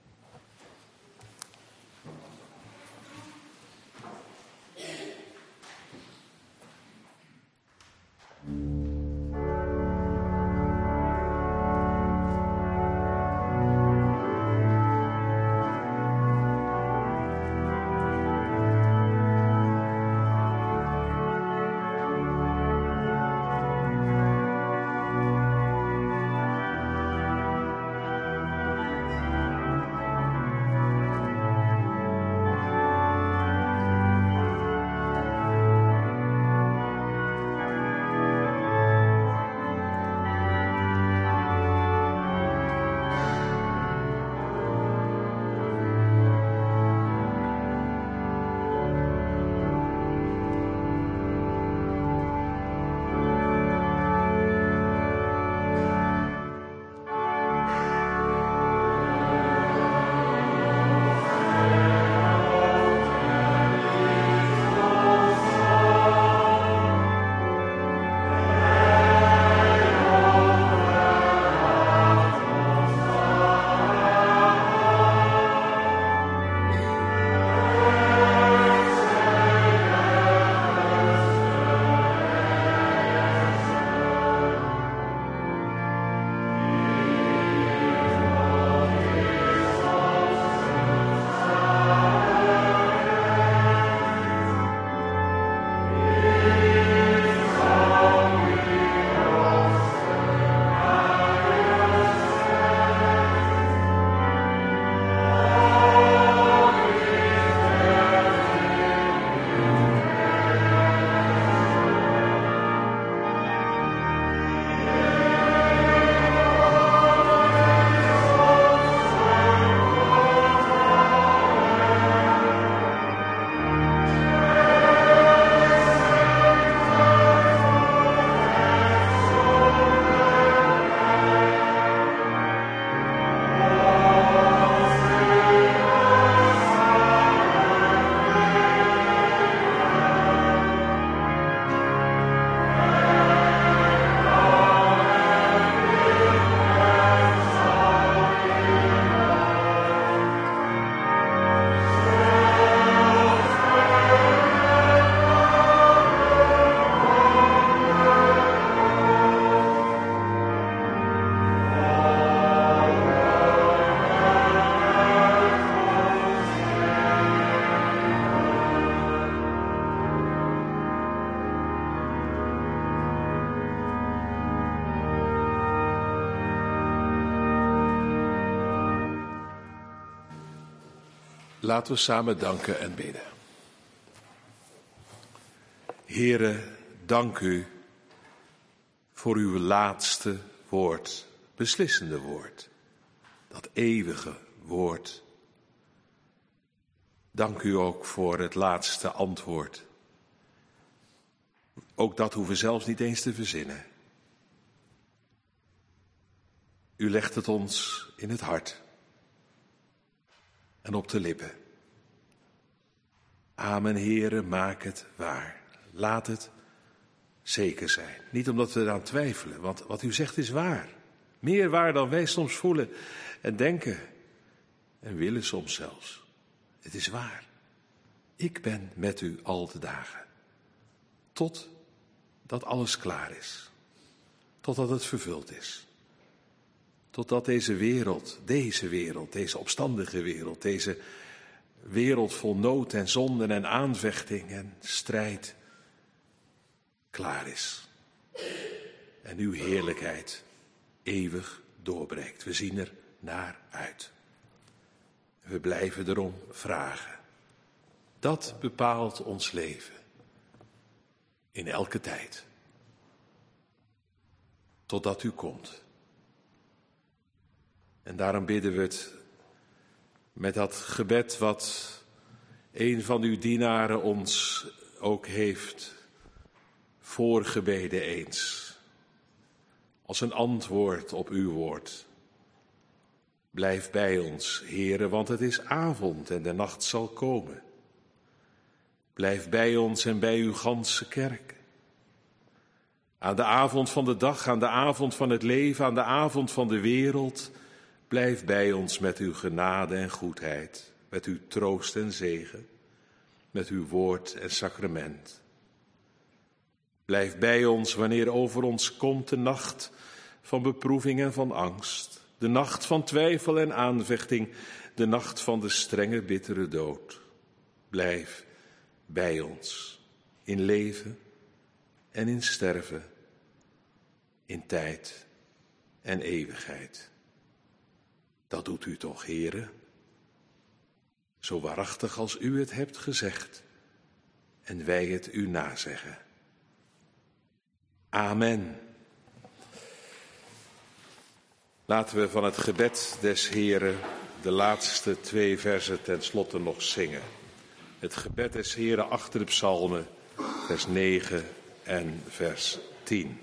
Laten we samen danken en bidden. Heere, dank u voor uw laatste woord, beslissende woord, dat eeuwige woord. Dank u ook voor het laatste antwoord. Ook dat hoeven we zelfs niet eens te verzinnen. U legt het ons in het hart en op de lippen. Amen, Heere, maak het waar. Laat het zeker zijn. Niet omdat we eraan twijfelen, want wat u zegt is waar. Meer waar dan wij soms voelen en denken en willen soms zelfs. Het is waar. Ik ben met u al de dagen. Totdat alles klaar is. Totdat het vervuld is. Totdat deze wereld, deze opstandige wereld, deze wereld vol nood en zonden en aanvechting en strijd klaar is. En uw heerlijkheid eeuwig doorbreekt. We zien er naar uit. We blijven erom vragen. Dat bepaalt ons leven. In elke tijd. Totdat u komt. En daarom bidden we het met dat gebed wat een van uw dienaren ons ook heeft voorgebeden eens. Als een antwoord op uw woord. Blijf bij ons, Heere, want het is avond en de nacht zal komen. Blijf bij ons en bij uw ganse kerk. Aan de avond van de dag, aan de avond van het leven, aan de avond van de wereld. Blijf bij ons met uw genade en goedheid, met uw troost en zegen, met uw woord en sacrament. Blijf bij ons wanneer over ons komt de nacht van beproeving en van angst. De nacht van twijfel en aanvechting, de nacht van de strenge, bittere dood. Blijf bij ons, in leven en in sterven, in tijd en eeuwigheid. Dat doet u toch, Heere, zo waarachtig als u het hebt gezegd en wij het u nazeggen. Amen. Laten we van het gebed des Heeren de laatste 2 verzen ten slotte nog zingen. Het gebed des Heeren achter de psalmen, vers 9 en vers 10.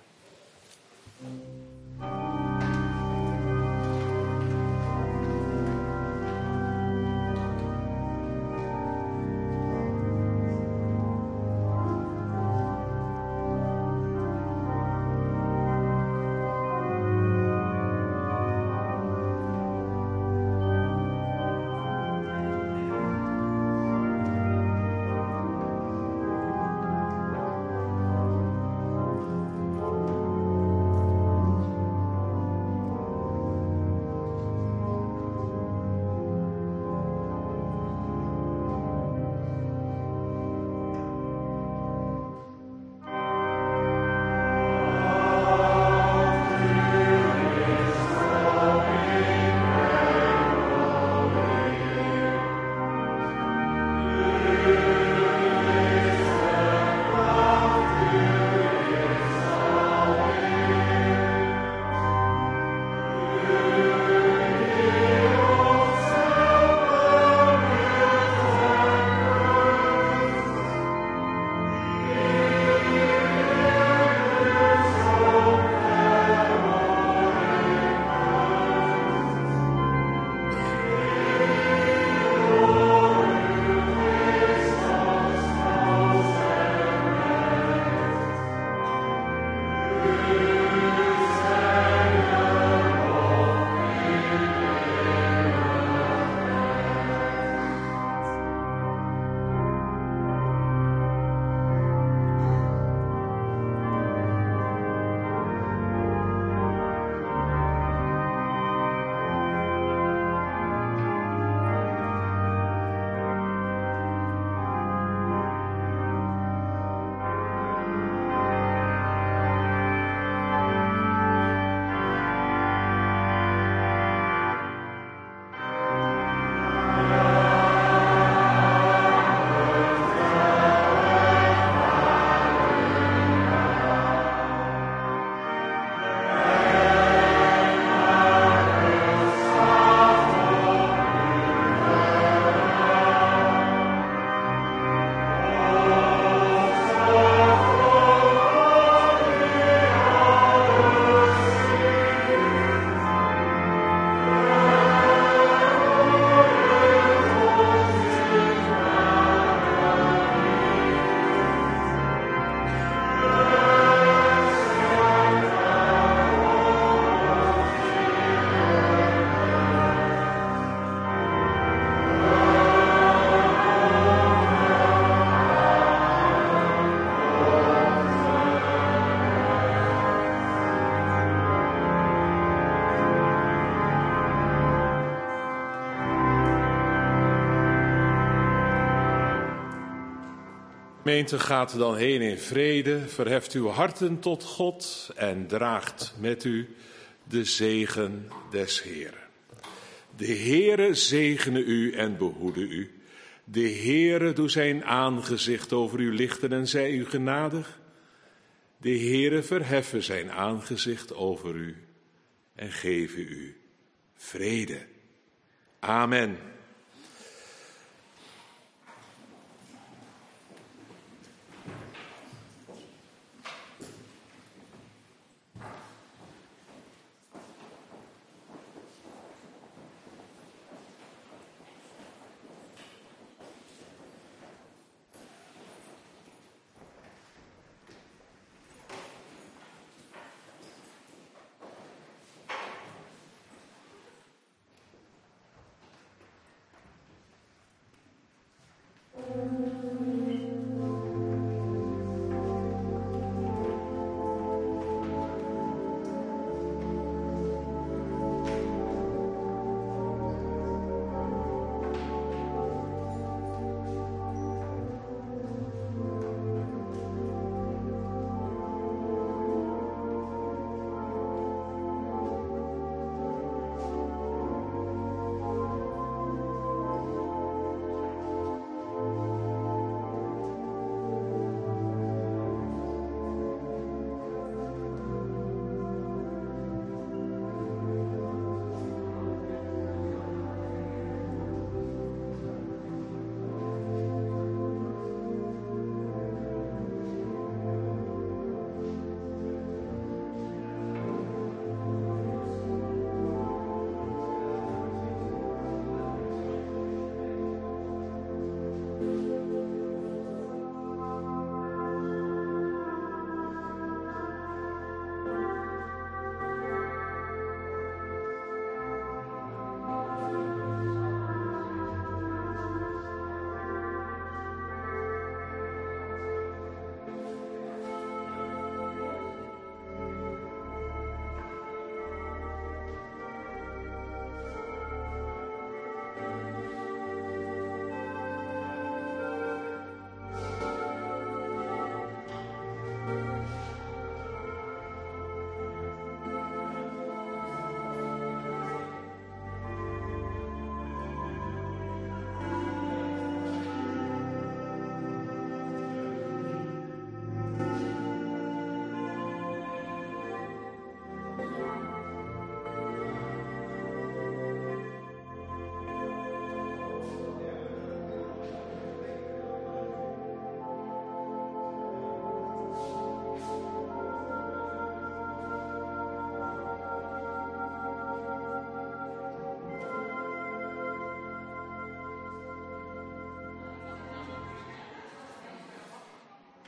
Gemeente, gaat dan heen in vrede, verheft uw harten tot God en draagt met u de zegen des Heeren. De Heere zegene u en behoede u. De Heere doe zijn aangezicht over u lichten en zij u genadig. De Heere verheffen zijn aangezicht over u en geven u vrede. Amen.